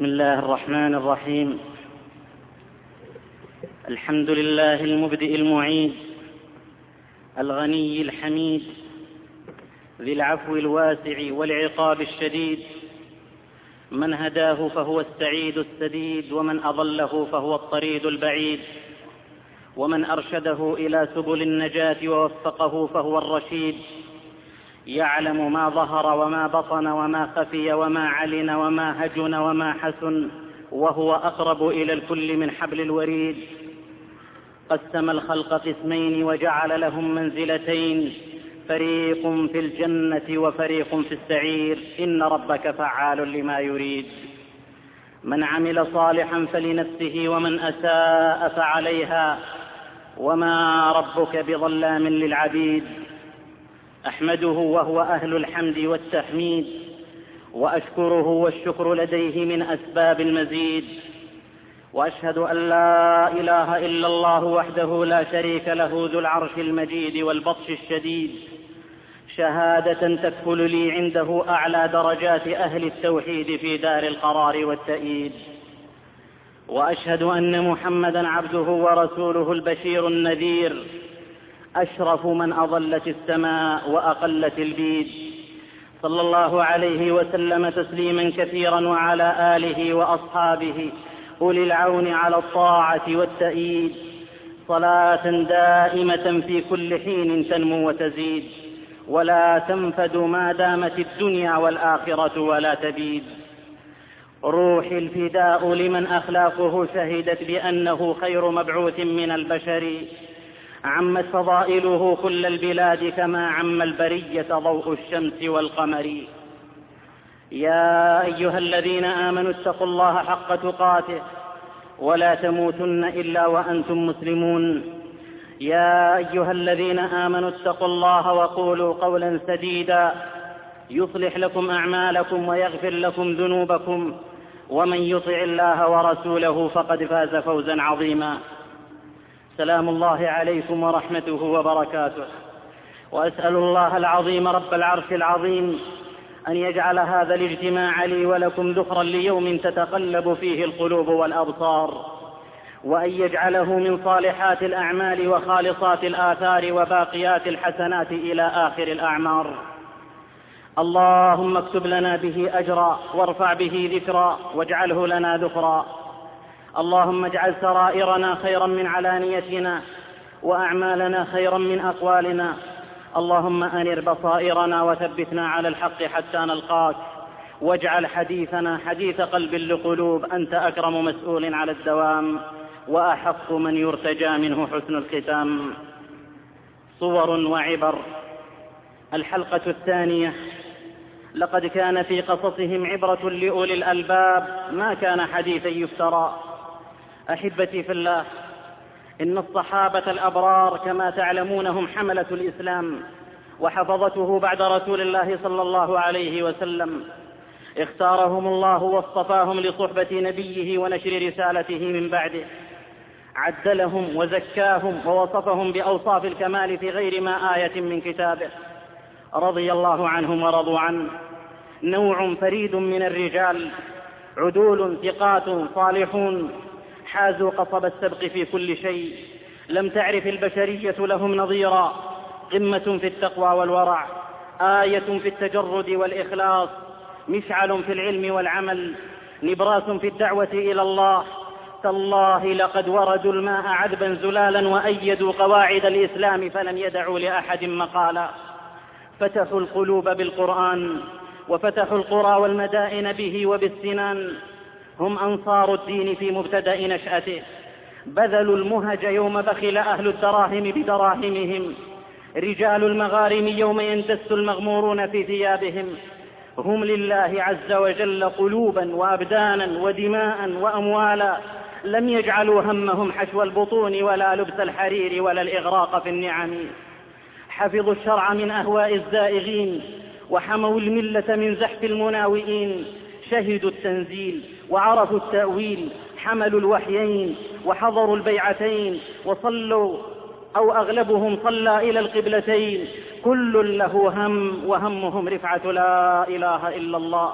بسم الله الرحمن الرحيم. الحمد لله المبدئ المعيد الغني الحميد ذي العفو الواسع والعقاب الشديد، من هداه فهو السعيد السديد، ومن أضله فهو الطريد البعيد، ومن أرشده إلى سبل النجاة ووفقه فهو الرشيد، يعلم ما ظهر وما بطن وما خفي وما علن وما هجن وما حسن، وهو أقرب إلى الكل من حبل الوريد. قسم الخلق قسمين وجعل لهم منزلتين، فريق في الجنة وفريق في السعير، إن ربك فعال لما يريد. من عمل صالحا فلنفسه ومن أساء فعليها، وما ربك بظلام للعبيد. أحمده وهو أهل الحمد والتحميد، وأشكره والشكر لديه من أسباب المزيد. وأشهد أن لا إله إلا الله وحده لا شريك له ذو العرش المجيد والبطش الشديد، شهادة تكفل لي عنده أعلى درجات أهل التوحيد في دار القرار والتأييد. وأشهد أن محمدًا عبده ورسوله البشير النذير، أشرف من أضلت السماء وأقلت البيد، صلى الله عليه وسلم تسليما كثيرا، وعلى آله وأصحابه أولي العون على الطاعة والتأييد، صلاة دائمة في كل حين تنمو وتزيد، ولا تنفد ما دامت الدنيا والآخرة ولا تبيد. روحي الفداء لمن أخلاقه شهدت بأنه خير مبعوث من البشر، عمت فضائله كل البلاد كما عم البرية ضوء الشمس والقمر. يا أيها الذين آمنوا اتقوا الله حق تقاته ولا تموتن إلا وأنتم مسلمون. يا أيها الذين آمنوا اتقوا الله وقولوا قولا سديدا يصلح لكم أعمالكم ويغفر لكم ذنوبكم، ومن يطع الله ورسوله فقد فاز فوزا عظيما. سلام الله عليكم ورحمته وبركاته. وأسأل الله العظيم رب العرش العظيم أن يجعل هذا الاجتماع لي ولكم ذخرا ليوم تتقلب فيه القلوب والأبصار، وأن يجعله من صالحات الأعمال وخالصات الآثار وباقيات الحسنات إلى آخر الأعمار. اللهم اكتب لنا به أجرا، وارفع به ذكرا، واجعله لنا ذخرا. اللهم اجعل سرائرنا خيرا من علانيتنا، وأعمالنا خيرا من أقوالنا. اللهم أنر بصائرنا وثبتنا على الحق حتى نلقاك، واجعل حديثنا حديث قلب لقلوب، أنت أكرم مسؤول على الدوام، وأحق من يرتجى منه حسن الختام. صور وعبر. الحلقة الثانية. لقد كان في قصصهم عبرة لأولي الألباب، ما كان حديثا يفترى. أحبتي في الله، إن الصحابة الأبرار كما تعلمون هم حملة الإسلام وحفظته بعد رسول الله صلى الله عليه وسلم. اختارهم الله واصطفاهم لصحبة نبيه ونشر رسالته من بعده، عدلهم وزكاهم ووصفهم بأوصاف الكمال في غير ما آية من كتابه. رضي الله عنهم ورضوا عنه. نوع فريد من الرجال، عدول ثقات صالحون، حازوا قصب السبق في كل شيء، لم تعرف البشرية لهم نظيرا. قمة في التقوى والورع، آية في التجرد والإخلاص، مشعل في العلم والعمل، نبراس في الدعوة إلى الله. تالله لقد وردوا الماء عذبا زلالا، وأيدوا قواعد الإسلام فلم يدعوا لأحد مقالا. فتحوا القلوب بالقرآن، وفتحوا القرى والمدائن به وبالسنان. هم أنصار الدين في مبتدأ نشأته، بذلوا المهج يوم بخل أهل الدراهم بدراهمهم، رجال المغارم يوم يندس المغمورون في ثيابهم. هم لله عز وجل قلوبا وأبدانا ودماء وأموالا، لم يجعلوا همهم حشو البطون ولا لبس الحرير ولا الإغراق في النعم. حفظوا الشرع من أهواء الزائغين، وحموا الملة من زحف المناوئين. شهدوا التنزيل وعرفوا التأويل، حملوا الوحيين وحضروا البيعتين، وصلوا أو أغلبهم صلى إلى القبلتين. كل له هم، وهمهم رفعة لا إله إلا الله،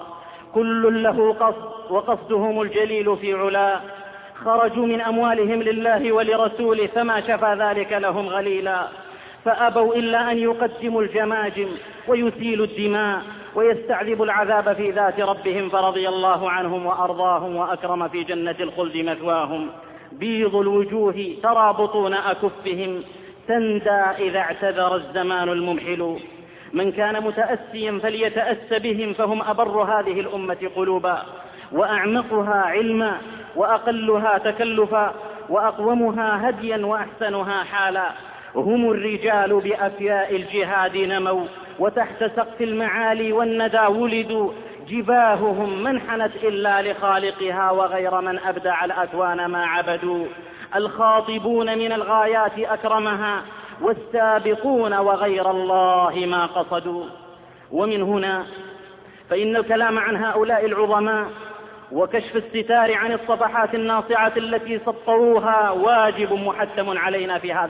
كل له قصد وقصدهم الجليل في علا، خرجوا من أموالهم لله ولرسوله فما شفى ذلك لهم غليلا، فأبوا إلا أن يقدموا الجماجم ويسيلوا الدماء ويستعذبوا العذاب في ذات ربهم، فرضي الله عنهم وأرضاهم وأكرم في جنة الخلد مثواهم. بيض الوجوه ترى بطون أكفهم تندى إذا اعتذر الزمان الممحل، من كان متأسيا فليتأس بهم فهم أبر هذه الأمة قلوبا وأعمقها علما وأقلها تكلفا وأقومها هديا وأحسنها حالا، هم الرجال بأفياء الجهاد نموا وتحت سقف المعالي والندى ولدوا، جباههم ما انحنت إلا لخالقها وغير من أبدع الأكوان ما عبدوا، الخاطبون من الغايات أكرمها والسابقون وغير الله ما قصدوا. ومن هنا فإن الكلام عن هؤلاء العظماء وكشف الستار عن الصفحات الناصعة التي سطروها واجب محتم علينا في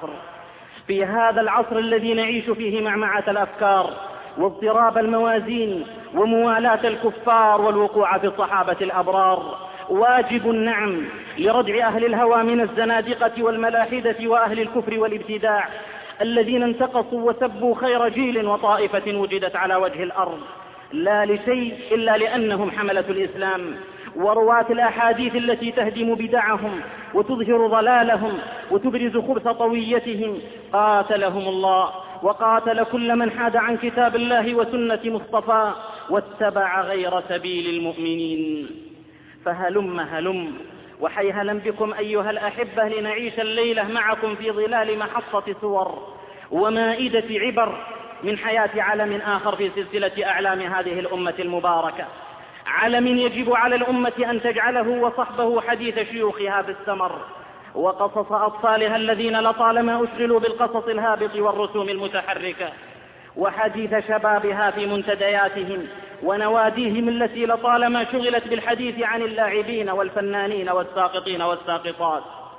هذا العصر الذي نعيش فيه معمعة الأفكار واضطراب الموازين وموالاة الكفار والوقوع في الصحابة الأبرار. واجب نعم لردع أهل الهوى من الزنادقة والملاحدة وأهل الكفر والابتداع الذين انتقصوا وسبوا خير جيل وطائفة وجدت على وجه الأرض، لا لشيء إلا لأنهم حملة الإسلام ورواة الأحاديث التي تهدم بدعهم وتظهر ضلالهم وتبرز خبث طويتهم. قاتلهم الله وقاتل كل من حاد عن كتاب الله وسنة مصطفى واتبع غير سبيل المؤمنين. فهلم وحيهلا بكم أيها الأحبة لنعيش الليلة معكم في ظلال محطة صور ومائدة عبر من حياة علم آخر في سلسلة أعلام هذه الأمة المباركة، علم يجب على الأمة أن تجعله وصحبه حديث شيوخها بالسمر وقصص أطفالها الذين لطالما أشغلوا بالقصص الهابط والرسوم المتحركة، وحديث شبابها في منتدياتهم ونواديهم التي لطالما شغلت بالحديث عن اللاعبين والفنانين والساقطين والساقطات.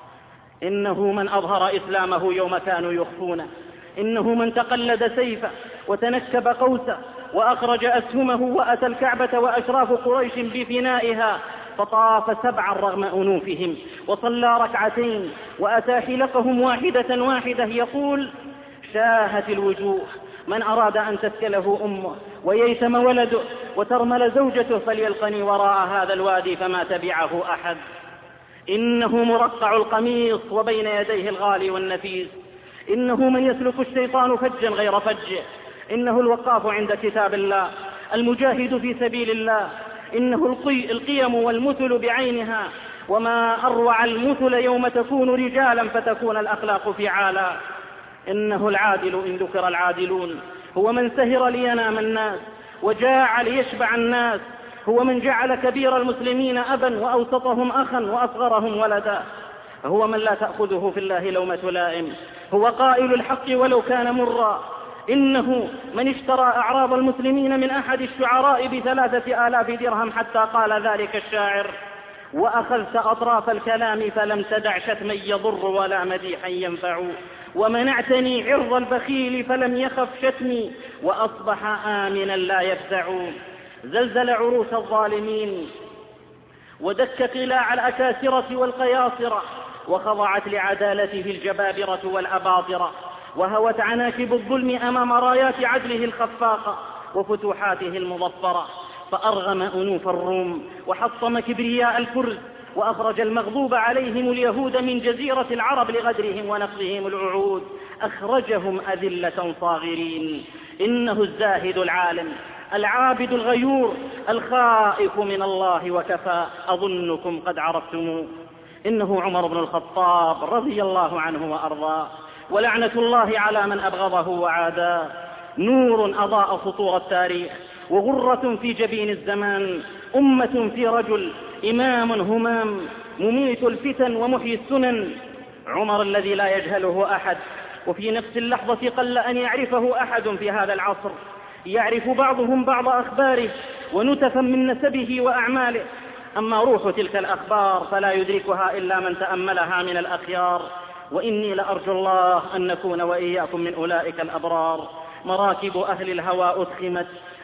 إنه من أظهر إسلامه يوم كانوا يخفونه، إنه من تقلد سيفه وتنكب قوسه وأخرج أسهمه وأتى الكعبة وأشراف قريش بفنائها فطاف 7 رغم أنوفهم وصلى 2 ركعتين وأتى حلقهم واحدة يقول: شاهت الوجوه من أراد أن تسكله أمه وييتم ولده وترمل زوجته فليلقني وراء هذا الوادي فما تبعه أحد. إنه مرقع القميص وبين يديه الغالي والنفيس، إنه من يسلك الشيطان فجا غير فجه، إنه الوقاف عند كتاب الله المجاهد في سبيل الله، إنه القيم والمثل بعينها، وما أروع المثل يوم تكون رجالا فتكون الأخلاق فعالا. إنه العادل إن ذكر العادلون، هو من سهر لينام الناس وجاع ليشبع الناس، هو من جعل كبير المسلمين أبا وأوسطهم أخا وأصغرهم ولدا، هو من لا تأخذه في الله لومة لائم، هو قائل الحق ولو كان مرا. إنه من اشترى أعراض المسلمين من أحد الشعراء ب3,000 درهم حتى قال ذلك الشاعر: وأخذت أطراف الكلام فلم تدع شتما يضر ولا مديحا ينفع، ومنعتني عرض البخيل فلم يخف شتمي، وأصبح آمنا لا يفزع. زلزل عروش الظالمين ودك قلاع الأكاسرة والقياصرة، وخضعت لعدالته الجبابرة والأباطرة، وهوت عناكب الظلم أمام رايات عدله الخفاقة وفتوحاته المظفرة، فأرغم أنوف الروم وحطم كبرياء الفرس، وأخرج المغضوب عليهم اليهود من جزيرة العرب لغدرهم ونقضهم العهود، أخرجهم أذلة صاغرين. إنه الزاهد العالم العابد الغيور الخائف من الله وكفى، أظنكم قد عرفتموه. إنه عمر بن الخطاب رضي الله عنه وأرضاه، ولعنة الله على من أبغضه وعاداه، نور أضاء سطور التاريخ وغرة في جبين الزمان، أمة في رجل، إمام همام، مميت الفتن ومحيي السنن. عمر الذي لا يجهله أحد، وفي نفس اللحظة قل أن يعرفه أحد في هذا العصر، يعرف بعضهم بعض أخباره ونتفا من نسبه وأعماله، أما روح تلك الأخبار فلا يدركها إلا من تأملها من الأخيار. وإني لأرجو الله أن نكون وإياكم من أولئك الأبرار. مراكب أهل الهوى أدخمت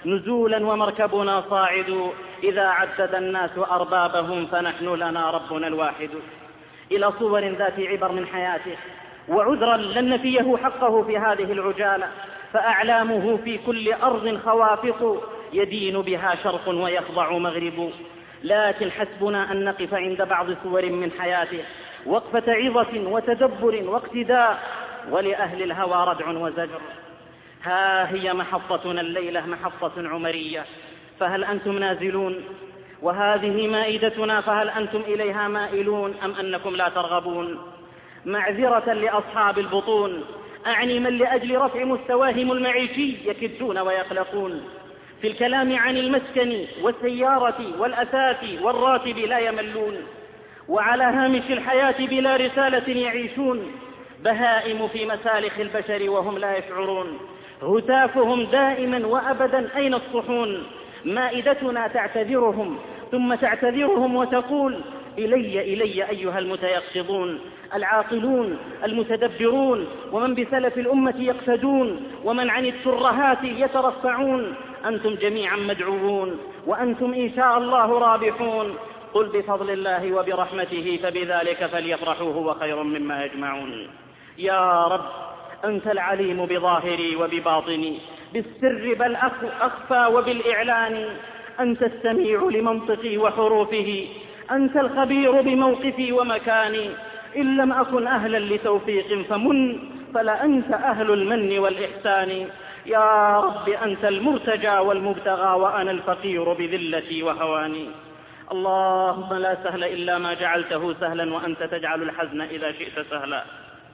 نزولا ومركبنا صاعد، إذا عدد الناس أربابهم فنحن لنا ربنا الواحد. إلى صور ذات عبر من حياته، وعذرا لن نفيه حقه في هذه العجالة، فأعلامه في كل أرض خوافق، يدين بها شرق ويخضع مغرب. لكن حسبنا أن نقف عند بعض صور من حياته وقفة عظة وتدبر واقتداء، ولأهل الهوى ردع وزجر. ها هي محطتنا الليلة، محطة عمرية، فهل أنتم نازلون؟ وهذه مائدتنا، فهل أنتم إليها مائلون أم أنكم لا ترغبون؟ معذرة لأصحاب البطون، أعني من لأجل رفع مستواهم المعيشي يكدون ويقلقون، في الكلام عن المسكن والسيارة والأثاث والراتب لا يملون، وعلى هامش الحياة بلا رسالة يعيشون، بهائم في مسالخ البشر وهم لا يشعرون، هتافهم دائما وأبدا أين الصحون؟ مائدتنا تعتذرهم ثم تعتذرهم وتقول إلي أيها المتيقظون العاقلون المتدبرون، ومن بسلف الأمة يقتدون، ومن عن الترهات يترفعون، أنتم جميعا مدعوون، وأنتم إن شاء الله رابحون. قل بفضل الله وبرحمته فبذلك فليفرحوا هو خير مما يجمعون. يا رب أنت العليم بظاهري وبباطني، بالسر بل أخفى وبالإعلان، أنت السميع لمنطقي وحروفه، أنت الخبير بموقفي ومكاني، إن لم أكن أهلا لتوفيق فمن، فلأنت أهل المن والإحسان. يا رب أنت المرتجى والمبتغى، وأنا الفقير بذلتي وهواني. اللهم لا سهل إلا ما جعلته سهلا، وأنت تجعل الحزن إذا شئت سهلا.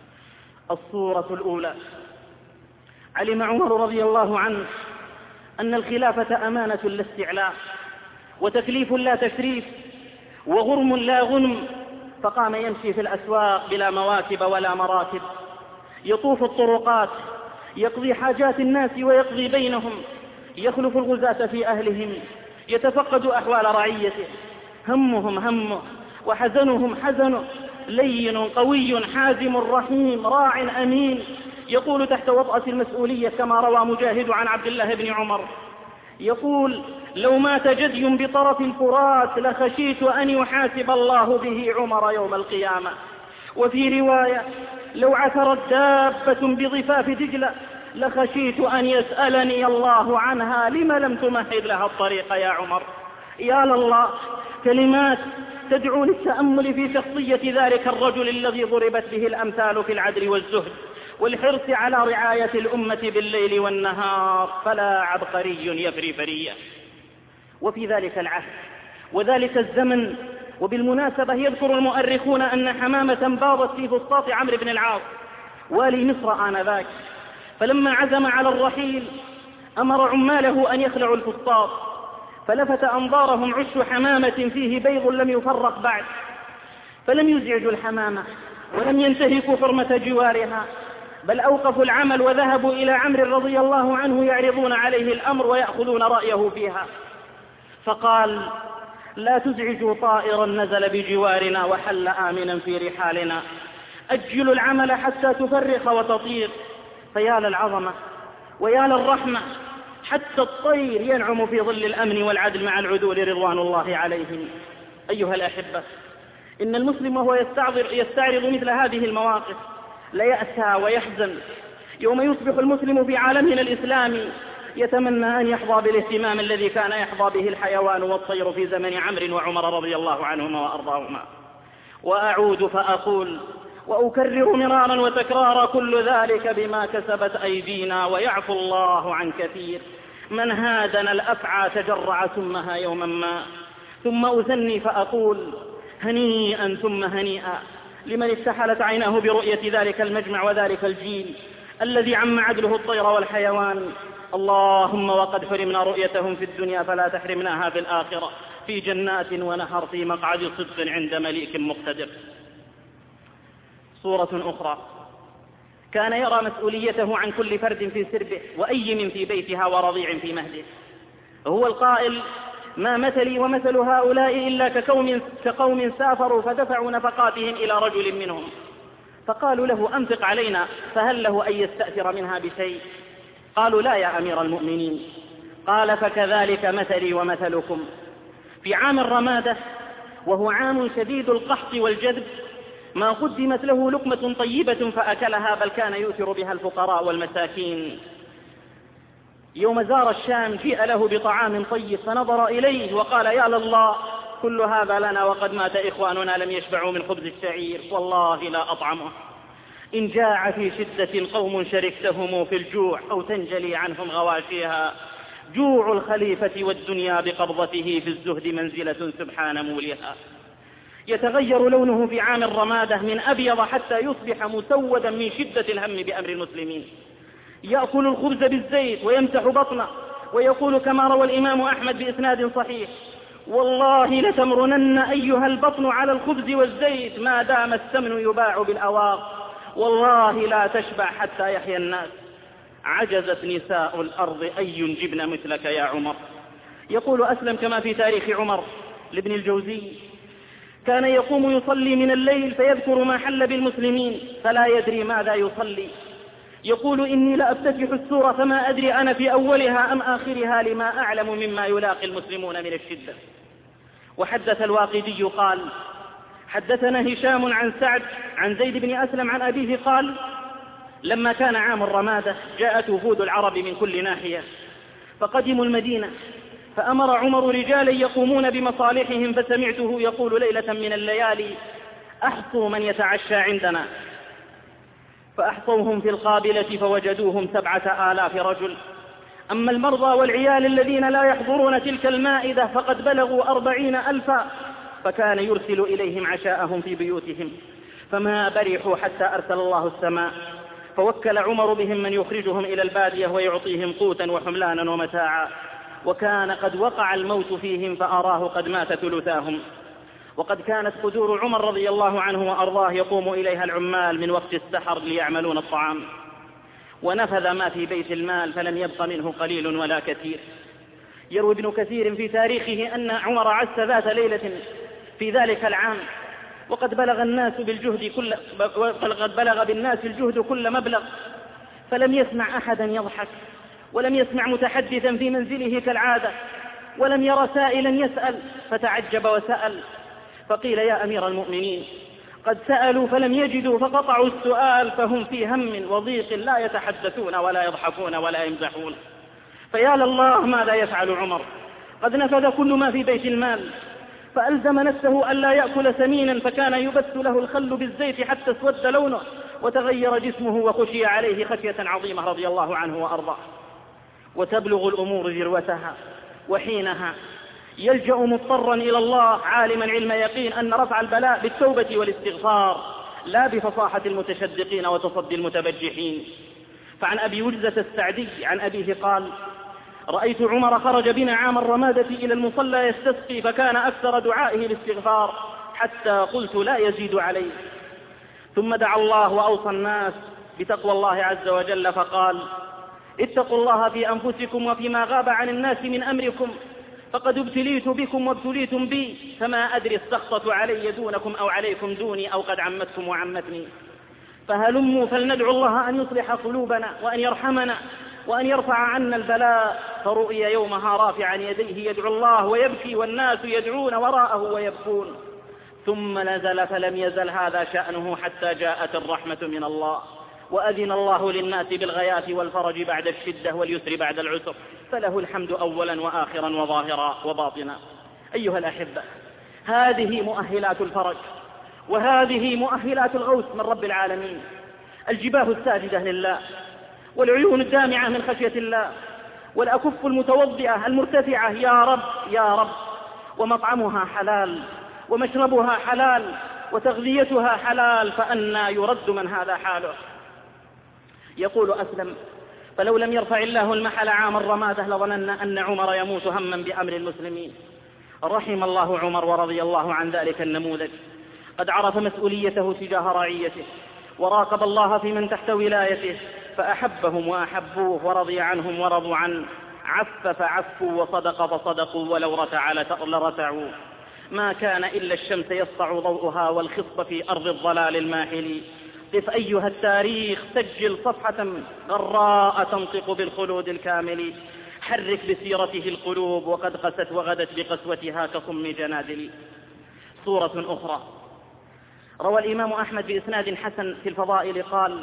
الصورة الأولى: علم عمر رضي الله عنه أن الخلافة أمانة لا استعلاء، وتكليف لا تشريف، وغرم لا غنم، فقام يمشي في الأسواق بلا مواكب ولا مراكب، يطوف الطرقات، يقضي حاجات الناس ويقضي بينهم، يخلف الغزاة في أهلهم، يتفقد أحوال رعيته، همهم همه وحزنهم حزنه، لين قوي حازم رحيم راع أمين، يقول تحت وطأة المسؤولية كما روى مجاهد عن عبد الله بن عمر، يقول: لو مات جدي بطرف الفرات لخشيت أن يحاسب الله به عمر يوم القيامة. وفي رواية: لو عثرت دابة بضفاف دجلة لخشيت أن يسألني الله عنها لم لم تمهد لها الطريق يا عمر. يا لله، كلمات تدعو للتأمل في شخصية ذلك الرجل الذي ضربت به الأمثال في العدل والزهد والحرص على رعاية الأمة بالليل والنهار، فلا عبقري يفري فرية. وفي ذلك العهد وذلك الزمن، وبالمناسبة يذكر المؤرخون أن حمامة باضت في فسطاط عمرو بن العاص والي مصر آنذاك، فلما عزم على الرحيل أمر عماله أن يخلعوا الفسطاط، فلفت أنظارهم عش حمامة فيه بيض لم يفرق بعد، فلم يزعجوا الحمامة ولم ينتهكوا حرمة جوارها، بل أوقفوا العمل وذهبوا إلى عمرو رضي الله عنه يعرضون عليه الأمر ويأخذون رأيه فيها، فقال: لا تزعجوا طائرا نزل بجوارنا وحل آمنا في رحالنا، أجلوا العمل حتى تفرخ وتطير. فيا للعظمة ويا للرحمة، حتى الطير ينعم في ظل الأمن والعدل مع العدول رضوان الله عليهم. أيها الأحبة، إن المسلم وهو يستعرض مثل هذه المواقف ليأسى ويحزن يوم يصبح المسلم في عالمنا الإسلامي يتمنى أن يحظى بالاهتمام الذي كان يحظى به الحيوان والطير في زمن عمرو وعمر رضي الله عنهما وأرضاهما. وأعود فأقول وأكرر مرارا وتكرارا: كل ذلك بما كسبت أيدينا، ويعفو الله عن كثير. من هادنا الأفعى تجرع سمها يوما ما. ثم أثني فأقول: هنيئا ثم هنيئا لمن استحلت عيناه برؤية ذلك المجمع وذلك الجيل الذي عم عدله الطير والحيوان. اللهم وقد حرمنا رؤيتهم في الدنيا فلا تحرمناها في الآخرة، في جنات ونهر، في مقعد صدق عند مليك مقتدر. صورة أخرى: كان يرى مسؤوليته عن كل فرد في سربه وأيم في بيتها ورضيع في مهده. هو القائل: ما مثلي ومثل هؤلاء إلا كقوم سافروا فدفعوا نفقاتهم إلى رجل منهم، فقالوا له: أنفق علينا، فهل له أن يستأثر منها بشيء؟ قالوا: لا يا أمير المؤمنين. قال: فكذلك مثلي ومثلكم. في عام الرمادة، وهو عام شديد القحط والجذب، ما قدمت له لقمة طيبة فأكلها، بل كان يؤثر بها الفقراء والمساكين. يوم زار الشام جيء له بطعام طيب فنظر إليه وقال: يا لله، كل هذا لنا وقد مات إخواننا لم يشبعوا من خبز الشعير، والله لا أطعمه. إن جاع في شدة قوم شركتهم في الجوع أو تنجلي عنهم غواشيها. جوع الخليفة والدنيا بقبضته في الزهد منزلة سبحان موليها. يتغير لونه في عام الرمادة من أبيض حتى يصبح مسودا من شدة الهم بأمر المسلمين. يأكل الخبز بالزيت ويمسح بطنه، ويقول كما روى الإمام أحمد بإسناد صحيح: والله لتمرنن أيها البطن على الخبز والزيت ما دام السمن يباع بالأواق، والله لا تشبع حتى يحيى الناس. عجزت نساء الأرض أن ينجبن مثلك يا عمر. يقول أسلم كما في تاريخ عمر لابن الجوزي: كان يقوم يصلي من الليل فيذكر ما حل بالمسلمين فلا يدري ماذا يصلي. يقول: إني لأفتتح السورة فما أدري أنا في أولها أم آخرها لما أعلم مما يلاقي المسلمون من الشدة. وحدث الواقدي قال: حدثنا هشام عن سعد عن زيد بن أسلم عن أبيه قال: لما كان عام الرمادة جاءت وفود العرب من كل ناحية، فقدموا المدينة، فأمر عمر رجالا يقومون بمصالحهم، فسمعته يقول ليلة من الليالي: أحصوا من يتعشى عندنا. فأحصوهم في القابلة فوجدوهم 7,000 رجل. أما المرضى والعيال الذين لا يحضرون تلك المائدة فقد بلغوا 40,000، فكان يرسل إليهم عشاءهم في بيوتهم، فما برحوا حتى أرسل الله السماء، فوكل عمر بهم من يخرجهم إلى البادية ويعطيهم قوتا وحملانا ومتاعا، وكان قد وقع الموت فيهم فأراه قد مات ثلثاهم. وقد كانت قدور عمر رضي الله عنه وأرضاه يقوم إليها العمال من وقت السحر ليعملون الطعام، ونفذ ما في بيت المال فلم يبق منه قليل ولا كثير. يروي ابن كثير في تاريخه أن عمر عس ذات ليلة في ذلك العام، وقد بلغ بالناس الجهد كل مبلغ، فلم يسمع أحدا يضحك، ولم يسمع متحدثا في منزله كالعادة، ولم ير سائلا يسأل، فتعجب وسأل، فقيل: يا أمير المؤمنين، قد سألوا فلم يجدوا فقطعوا السؤال، فهم في هم وضيق لا يتحدثون ولا يضحكون ولا يمزحون. فيا لله ماذا يفعل عمر؟ قد نفذ كل ما في بيت المال، فألزم نفسه ألا يأكل سمينا، فكان يبث له الخل بالزيت حتى اسود لونه وتغير جسمه، وخشي عليه خشية عظيمة رضي الله عنه وأرضاه. وتبلغ الأمور ذروتها، وحينها يلجأ مضطرا إلى الله عالما علم يقين أن رفع البلاء بالتوبة والاستغفار لا بفصاحة المتشدقين وتصدي المتبجحين. فعن أبي وجزة السعدي عن أبيه قال: رأيت عمر خرج بنا عام الرمادة إلى المصلى يستسقي، فكان أكثر دعائه الاستغفار حتى قلت لا يزيد عليه. ثم دعا الله وأوصى الناس بتقوى الله عز وجل فقال: اتقوا الله في أنفسكم وفيما غاب عن الناس من أمركم، فقد ابتليت بكم وابتليتم بي، فما أدري السخطة علي دونكم أو عليكم دوني أو قد عمتكم وعمتني، فهلموا فلندعو الله أن يصلح قلوبنا وأن يرحمنا وأن يرفع عنا البلاء. فرؤي يومها رافعا يديه يدعو الله ويبكي، والناس يدعون وراءه ويبكون. ثم نزل فلم يزل هذا شأنه حتى جاءت الرحمة من الله، وأذن الله للناس بالغياث والفرج بعد الشدة واليسر بعد العسر، فله الحمد أولا وآخرا وظاهرا وباطنا. أيها الأحبة، هذه مؤهلات الفرج، وهذه مؤهلات الغوث من رب العالمين. الجباه الساجدة لله، والعيون الدامعة من خشية الله، والأكف المتوضئة المرتفعة يا رب يا رب، ومطعمها حلال ومشربها حلال وتغذيتها حلال، فأنى يرد من هذا حاله. يقول أسلم: فلو لم يرفع الله المحل عام الرمادة لظننا أن عمر يموت هما بأمر المسلمين. رحم الله عمر ورضي الله عن ذلك النموذج، قد عرف مسؤوليته تجاه رعيته، وراقب الله في من تحت ولايته، فأحبهم وأحبوه، ورضي عنهم ورضوا عنه، عف فعفوا وصدق فصدقوا، ولو رتع لرتعوا. ما كان إلا الشمس يسطع ضوءها والخصب في أرض الضلال الماحل. قف أيها التاريخ سجل صفحة غراء تنطق بالخلود الكامل. حرك بسيرته القلوب وقد قست وغدت بقسوتها كصم جنادل. صورة أخرى روى الإمام أحمد بإسناد حسن في الفضائل قال: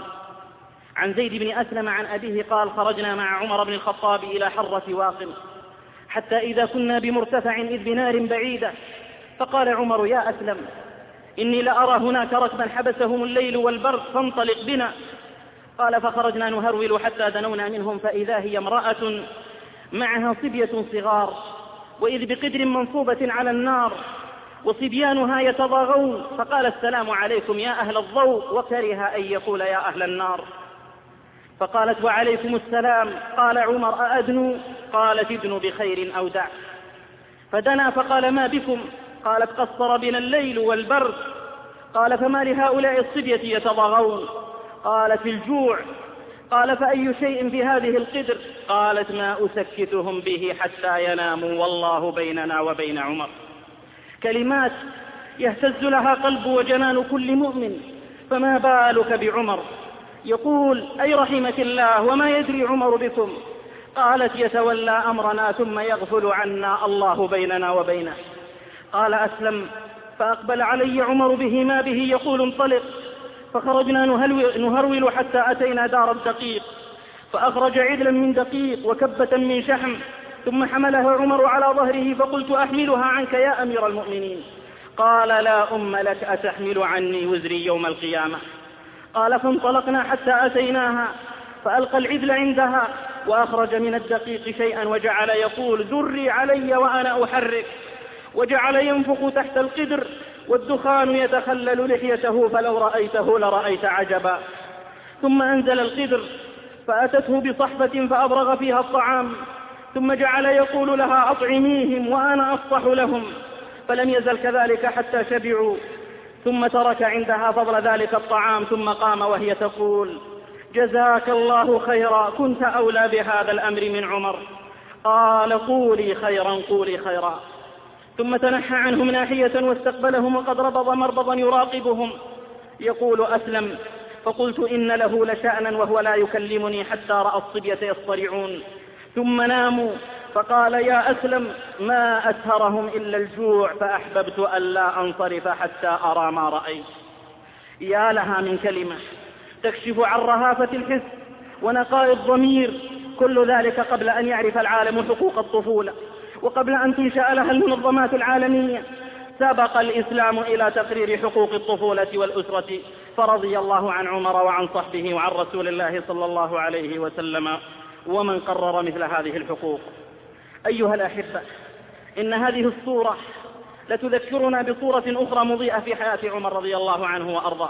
عن زيد بن أسلم عن أبيه قال: خرجنا مع عمر بن الخطاب إلى حرة واقم، حتى إذا كنا بمرتفع إذ بنار بعيدة، فقال عمر: يا أسلم، إني لأرى هناك ركبا حبسهم الليل والبرد، فانطلق بنا. قال: فخرجنا نهرول حتى دنونا منهم، فإذا هي امرأة معها صبية صغار، وإذ بقدر منصوبة على النار وصبيانها يتضاغون، فقال: السلام عليكم يا أهل الضوء، وكره أن يقول يا أهل النار. فقالت: وعليكم السلام. قال عمر: أأدنوا؟ قالت: ادنوا بخير أو دع. فدنا فقال: ما بكم؟ قالت: قصر بنا الليل والبرد. قال: فما لهؤلاء الصبية يتضاغون؟ قالت: الجوع. قال: فأي شيء في هذه القدر؟ قالت: ما أسكتهم به حتى يناموا، والله بيننا وبين عمر. كلمات يهتز لها قلب وجنان كل مؤمن، فما بالك بعمر؟ يقول: أي رحمك الله، وما يدري عمر بكم؟ قالت: يتولى أمرنا ثم يغفل عنا، الله بيننا وبينه. قال أسلم: فأقبل علي عمر به ما به يقول: انطلق. فخرجنا نهرول حتى أتينا دار الدقيق، فأخرج عدلا من دقيق وكبة من شحم، ثم حملها عمر على ظهره، فقلت: أحملها عنك يا أمير المؤمنين؟ قال: لا أم لك، أتحمل عني وزري يوم القيامة؟ قال: فانطلقنا حتى أتيناها، فألقى العدل عندها، وأخرج من الدقيق شيئا وجعل يقول: ذري علي وأنا أحرك، وجعل ينفخ تحت القدر، والدخان يتخلل لحيته، فلو رأيته لرأيت عجبا. ثم أنزل القدر فأتته بصحفة فأبرغ فيها الطعام، ثم جعل يقول لها: أطعميهم وأنا أفصح لهم، فلم يزل كذلك حتى شبعوا، ثم ترك عندها فضل ذلك الطعام، ثم قام وهي تقول: جزاك الله خيرا، كنت أولى بهذا الأمر من عمر. قال: قولي خيرا، قولي خيرا. ثم تنحى عنهم ناحية واستقبلهم، وقد ربض مربضا يراقبهم. يقول أسلم: فقلت: إن له لشأنا وهو لا يكلمني حتى رأى الصبية يصطرعون، ثم ناموا. فقال: يا أسلم، ما أسهرهم إلا الجوع، فأحببت ألا أنصرف حتى أرى ما رأيت. يا لها من كلمة تكشف عن رهافة الحس ونقاء الضمير، كل ذلك قبل أن يعرف العالم حقوق الطفولة، وقبل أن تنشأ لها المنظمات العالمية. سبق الإسلام إلى تقرير حقوق الطفولة والأسرة، فرضي الله عن عمر وعن صحبه وعن رسول الله صلى الله عليه وسلم ومن قرر مثل هذه الحقوق. أيها الأحبة، إن هذه الصورة لتذكرنا بصورة أخرى مضيئة في حياة عمر رضي الله عنه وأرضاه.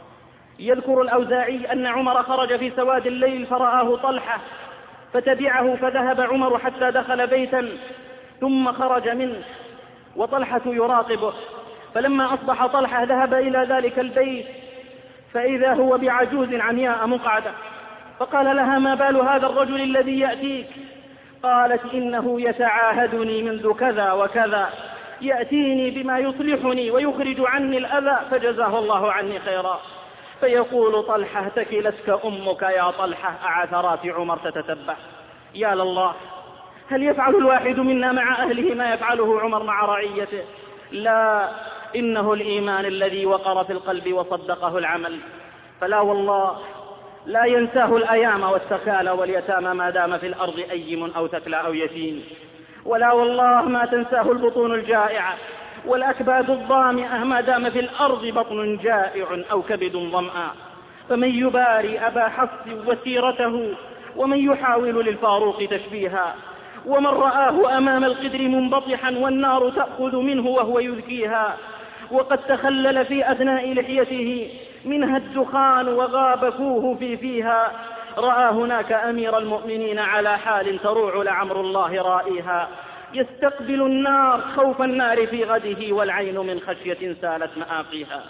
يذكر الأوزاعي أن عمر خرج في سواد الليل فرآه طلحة، فتبعه، فذهب عمر حتى دخل بيتا، ثم خرج منه وطلحة يراقبه. فلما أصبح طلحة ذهب إلى ذلك البيت، فإذا هو بعجوز عمياء مقعدة، فقال لها: ما بال هذا الرجل الذي يأتيك؟ قالت: إنه يتعاهدني منذ كذا وكذا، يأتيني بما يصلحني ويخرج عني الأذى، فجزاه الله عني خيرا. فيقول طلحة: تكلتك أمك يا طلحة، أعثرات عمر تتتبع. يا لله، هل يفعل الواحد منا مع أهله ما يفعله عمر مع رعيته؟ لا، إنه الإيمان الذي وقر في القلب وصدقه العمل. فلا والله لا ينساه الأيام والسكالى واليتامى ما دام في الأرض أيم أو ثكلى أو يتيم، ولا والله ما تنساه البطون الجائعة والأكباد الظامئة ما دام في الأرض بطن جائع أو كبد ظمآ. فمن يباري أبا حفص وسيرته، ومن يحاول للفاروق تشبيها، ومن رآه أمام القدر منبطحا والنار تأخذ منه وهو يذكيها، وقد تخلل في أثناء لحيته منها الدخان وغاب فوه فيها، رأى هناك أمير المؤمنين على حال تروع لعمر الله رائها، يستقبل النار خوف النار في غده، والعين من خشية سالت مآقيها.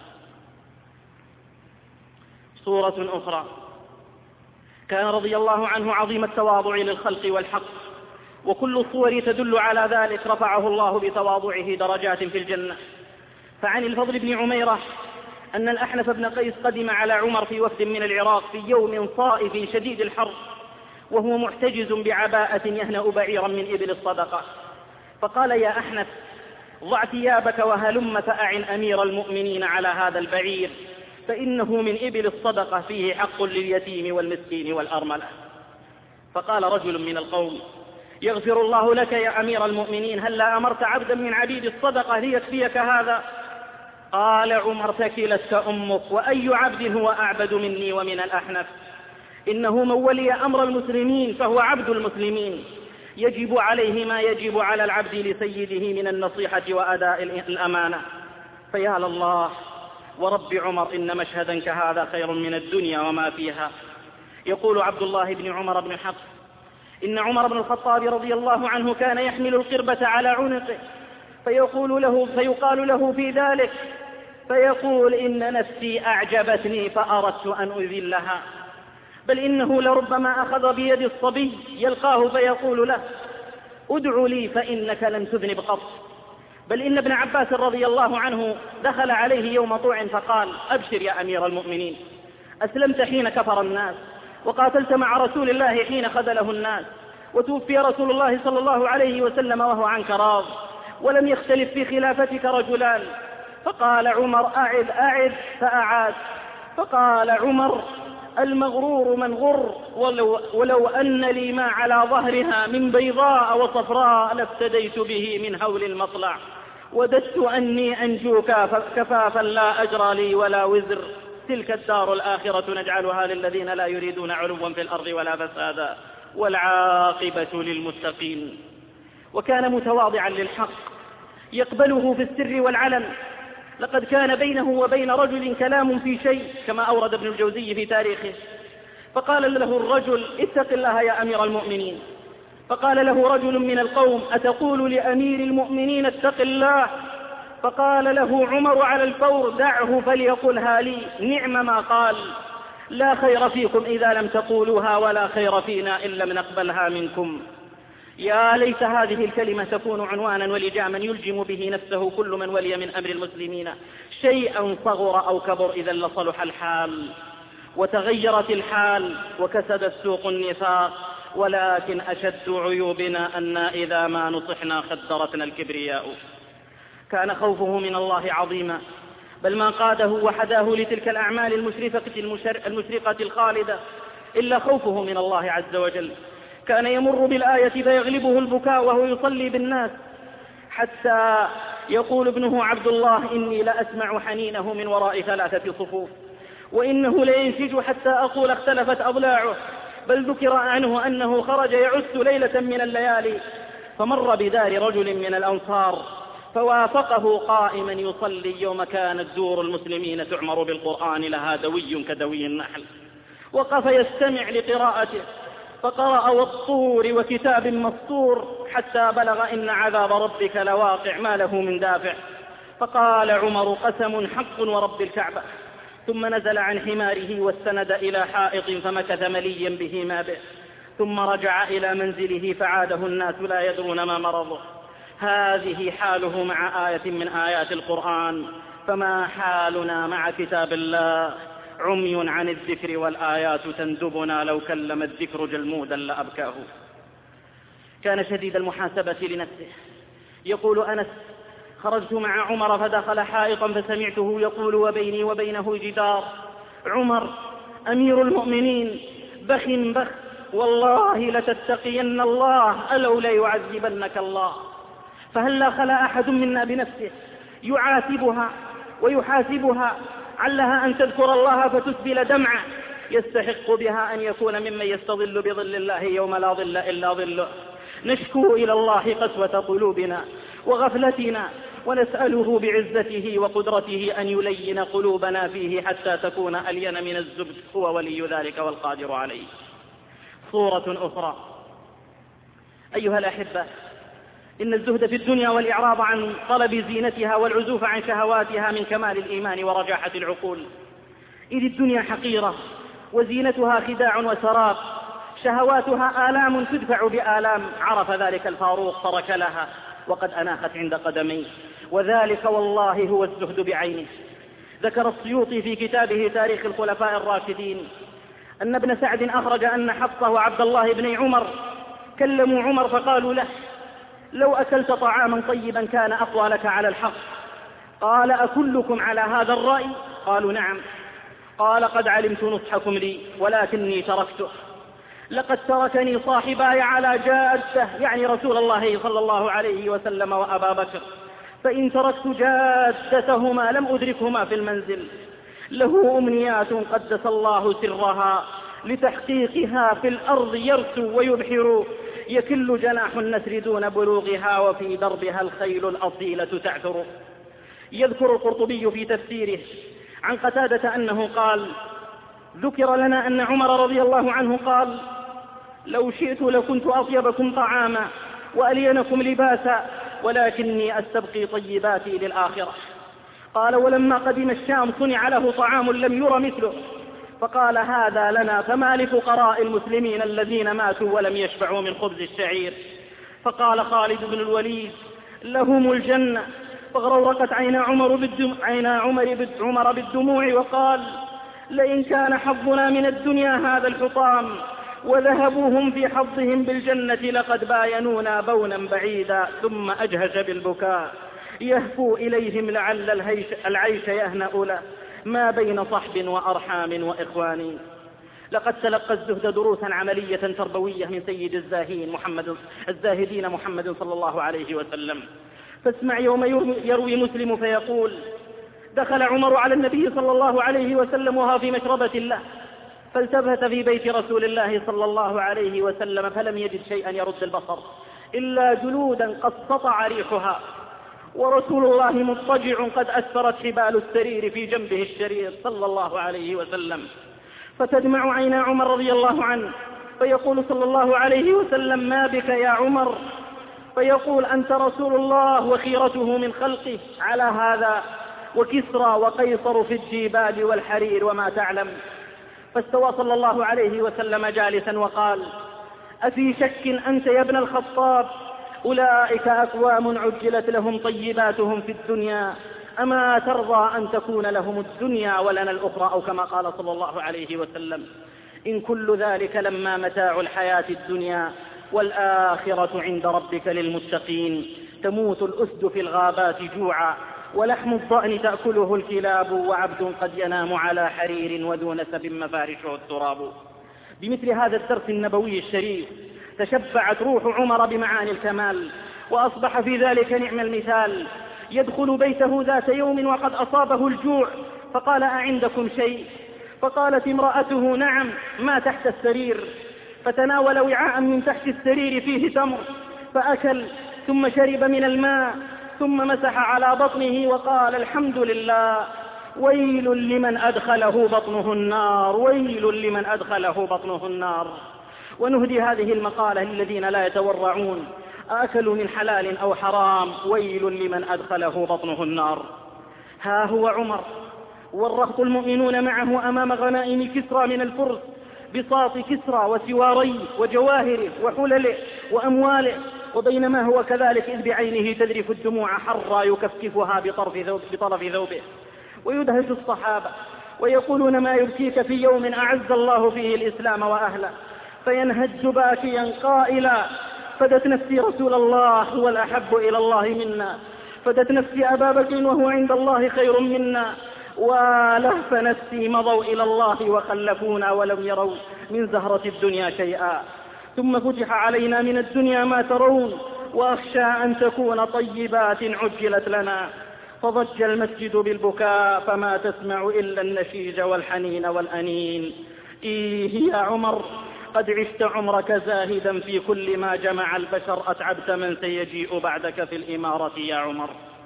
صورة أخرى: كان رضي الله عنه عظيم التواضع للخلق والحق، وكل الصور تدل على ذلك. رفعه الله بتواضعه درجات في الجنة. فعن الفضل بن عميرة أن الأحنف بن قيس قدم على عمر في وفد من العراق في يوم صائف شديد الحر، وهو محتجز بعباءة يهنأ بعيرا من إبل الصدقة، فقال: يا أحنف، ضع ثيابك وهلم فأعن أمير المؤمنين على هذا البعير، فإنه من إبل الصدقة فيه حق لليتيم والمسكين والأرملة. فقال رجل من القوم: يغفر الله لك يا أمير المؤمنين، هلا أمرت عبدا من عبيد الصدقة ليكفيك هذا؟ قال عمر: ثكلتك أمك، وأي عبد هو أعبد مني ومن الأحنف؟ إنه من ولي أمر المسلمين فهو عبد المسلمين، يجب عليه ما يجب على العبد لسيده من النصيحة وأداء الأمانة. فيا لله ورب عمر، إن مشهدا كهذا خير من الدنيا وما فيها. يقول عبد الله بن عمر بن حفص: إن عمر بن الخطاب رضي الله عنه كان يحمل القربة على عنقه، فيقال له في ذلك فيقول: إن نفسي أعجبتني فأردت أن أذلها. بل إنه لربما أخذ بيد الصبي يلقاه فيقول له: ادع لي فإنك لم تذنب قط. بل إن ابن عباس رضي الله عنه دخل عليه يوم طوع فقال: أبشر يا أمير المؤمنين، أسلمت حين كفر الناس، وقاتلت مع رسول الله حين خذله الناس، وتوفي رسول الله صلى الله عليه وسلم وهو عنك راض، ولم يختلف في خلافتك رجلان. فقال عمر: أعد أعد، فأعاد. فقال عمر: المغرور من غر، ولو أن لي ما على ظهرها من بيضاء وصفراء لافتديت به من هول المطلع، وددت أني أنجو كفافا لا أجرى لي ولا وزر. تلك الدار الآخرة نجعلها للذين لا يريدون علوا في الأرض ولا فسادا، والعاقبة للمتقين. وكان متواضعا للحق يقبله في السر والعلن. لقد كان بينه وبين رجل كلام في شيء، كما أورد ابن الجوزي في تاريخه. فقال له الرجل: اتق الله يا أمير المؤمنين. فقال له رجل من القوم: أتقول لأمير المؤمنين اتق الله؟ فقال له عمر على الفور: دعه فليقلها لي، نعم ما قال، لا خير فيكم إذا لم تقولوها، ولا خير فينا إن لم نقبلها منكم. يا ليت هذه الكلمة تكون عنوانا ولجاما يلجم به نفسه كل من ولي من أمر المسلمين شيئا صغر أو كبر، إذا لصلح الحال وتغيرت الحال وكسد السوق النفاق. ولكن أشد عيوبنا أن إذا ما نصحنا خدرتنا الكبرياء. كان خوفه من الله عظيما، بل ما قاده وحداه لتلك الأعمال المشرقة الخالدة إلا خوفه من الله عز وجل. كان يمر بالآية فيغلبه البكاء وهو يصلي بالناس، حتى يقول ابنه عبد الله: إني لأسمع حنينه من وراء 3 صفوف، وإنه لينشج حتى أقول اختلفت أضلاعه. بل ذكر عنه أنه خرج يعس ليلة من الليالي، فمر بدار رجل من الأنصار فوافقه قائما يصلي يوم كانت دور المسلمين تعمر بالقرآن لها دوي كدوي النحل. وقف يستمع لقراءته، فقرأ: والطور وكتاب مسطور، حتى بلغ: إن عذاب ربك لواقع ما له من دافع. فقال عمر: قسم حق ورب الكعبة. ثم نزل عن حماره واستند إلى حائط فمكث مليا به ما به، ثم رجع إلى منزله فعاده الناس لا يدرون ما مرضه. هذه حاله مع آية من آيات القرآن، فما حالنا مع كتاب الله؟ عمي عن الذكر والآيات تندبنا، لو كلم الذكر جلمودا لأبكاه. كان شديد المحاسبة لنفسه. يقول أنس: خرجت مع عمر فدخل حائطا فسمعته يقول وبيني وبينه جدار: عمر أمير المؤمنين، بخ بخ، والله لتتقين الله ألو ليعذبنك الله. فهلا خلا أحد منا بنفسه يعاتبها ويحاسبها، علها أن تذكر الله فتسبل دمعه يستحق بها أن يكون ممن يستظل بظل الله يوم لا ظل إلا ظله. نشكو إلى الله قسوة قلوبنا وغفلتنا، ونسأله بعزته وقدرته أن يلين قلوبنا فيه حتى تكون ألين من الزبد، هو ولي ذلك والقادر عليه. صورة أخرى. أيها الأحبة، إن الزهد في الدنيا والإعراض عن طلب زينتها والعزوف عن شهواتها من كمال الإيمان ورجاحة العقول، إذ الدنيا حقيرة وزينتها خداع وسراب، شهواتها آلام تدفع بآلام. عرف ذلك الفاروق ترك لها وقد أناخت عند قدميه، وذلك والله هو الزهد بعينه. ذكر السيوطي في كتابه تاريخ الخلفاء الراشدين أن ابن سعد أخرج أن حفصة وعبد الله بن عمر كلموا عمر فقالوا له: لو أكلت طعاما طيبا كان أقوى لك على الحق. قال: أكلكم على هذا الرأي؟ قالوا: نعم. قال: قد علمت نصحكم لي ولكني تركته. لقد تركني صاحباي على جادة، يعني رسول الله صلى الله عليه وسلم وأبا بكر، فإن تركت جادتهما لم أدركهما في المنزل. له أمنيات قدس الله سرها، لتحقيقها في الأرض يرسو ويبحر، يكل جناح النسر دون بلوغها، وفي دربها الخيل الأصيلة تعثر. يذكر القرطبي في تفسيره عن قتادة أنه قال: ذكر لنا أن عمر رضي الله عنه قال: لو شئت لكنت أطيبكم طعاما وألينكم لباسا، ولكني أستبقي طيباتي للآخرة. قال: ولما قدم الشام صنع له طعام لم ير مثله، فقال: هذا لنا فما لفقراء المسلمين الذين ماتوا ولم يشبعوا من خبز الشعير. فقال خالد بن الوليد: لهم الجنة. فغرورقت عين عمر بالدموع، وقال: لئن كان حظنا من الدنيا هذا الحطام وذهبوهم في حظهم بالجنة لقد باينونا بونا بعيدا. ثم أجهش بالبكاء يهفو إليهم لعل العيش يهنأ له ما بين صحب وأرحام وإخوان. لقد تلقى الزهد دروسا عملية تربوية من سيد الزاهدين محمد صلى الله عليه وسلم. فاسمع يوم يروي مسلم فيقول: دخل عمر على النبي صلى الله عليه وسلم وهو في مشربة له، فالتفت في بيت رسول الله صلى الله عليه وسلم فلم يجد شيئا يرد البصر إلا جلودا قد سطع ريحها، ورسول الله مضطجع قد أثرت حبال السرير في جنبه الشرير صلى الله عليه وسلم. فتدمع عين عمر رضي الله عنه، فيقول صلى الله عليه وسلم: ما بك يا عمر؟ فيقول: أنت رسول الله وخيرته من خلقه على هذا، وكسرى وقيصر في الجبال والحرير وما تعلم. فاستوى صلى الله عليه وسلم جالسا وقال: أفي شك أنت يا ابن الخطاب؟ أولئك أقوام عجلت لهم طيباتهم في الدنيا، أما ترضى أن تكون لهم الدنيا ولنا الأخرى، أو كما قال صلى الله عليه وسلم: إن كل ذلك لما متاع الحياة الدنيا، والآخرة عند ربك للمتقين. تموت الأسد في الغابات جوعا، ولحم الضأن تأكله الكلاب، وعبد قد ينام على حرير ودون سب مفارشه التراب. بمثل هذا الدرس النبوي الشريف تشبعت روح عمر بمعاني الكمال، وأصبح في ذلك نعم المثال. يدخل بيته ذات يوم وقد أصابه الجوع، فقال: أعندكم شيء؟ فقالت امرأته: نعم، ما تحت السرير. فتناول وعاء من تحت السرير فيه تمر فأكل، ثم شرب من الماء، ثم مسح على بطنه وقال: الحمد لله، ويل لمن أدخله بطنه النار، ويل لمن أدخله بطنه النار. ونهدي هذه المقالة للذين لا يتورعون: أكلوا من حلال أو حرام، ويل لمن أدخله بطنه النار. ها هو عمر والرهط المؤمنون معه أمام غنائم كسرى من الفرس، بساط كسرى وسواريه وجواهره وحلله وأمواله، وبينما هو كذلك إذ بعينه تذرف الدموع حرا يكفكفها بطرف ثوبه. ويدهش الصحابة ويقولون: ما يبكيك في يوم أعز الله فيه الإسلام وأهله؟ فينهج باكيا قائلا: فدت نفسي رسول الله هو الأحب إلى الله منا، فدت نفسي أبا بكر وهو عند الله خير منا، ولهف نفسي مضوا إلى الله وخلفونا ولم يروا من زهرة الدنيا شيئا. ثم فتح علينا من الدنيا ما ترون، وأخشى أن تكون طيبات عجلت لنا. فضج المسجد بالبكاء فما تسمع إلا النشيج والحنين والأنين. إيه يا عمر، قد عشت عمرك زاهدا في كل ما جمع البشر، أتعبت من سيجيء بعدك في الإمارة يا عمر.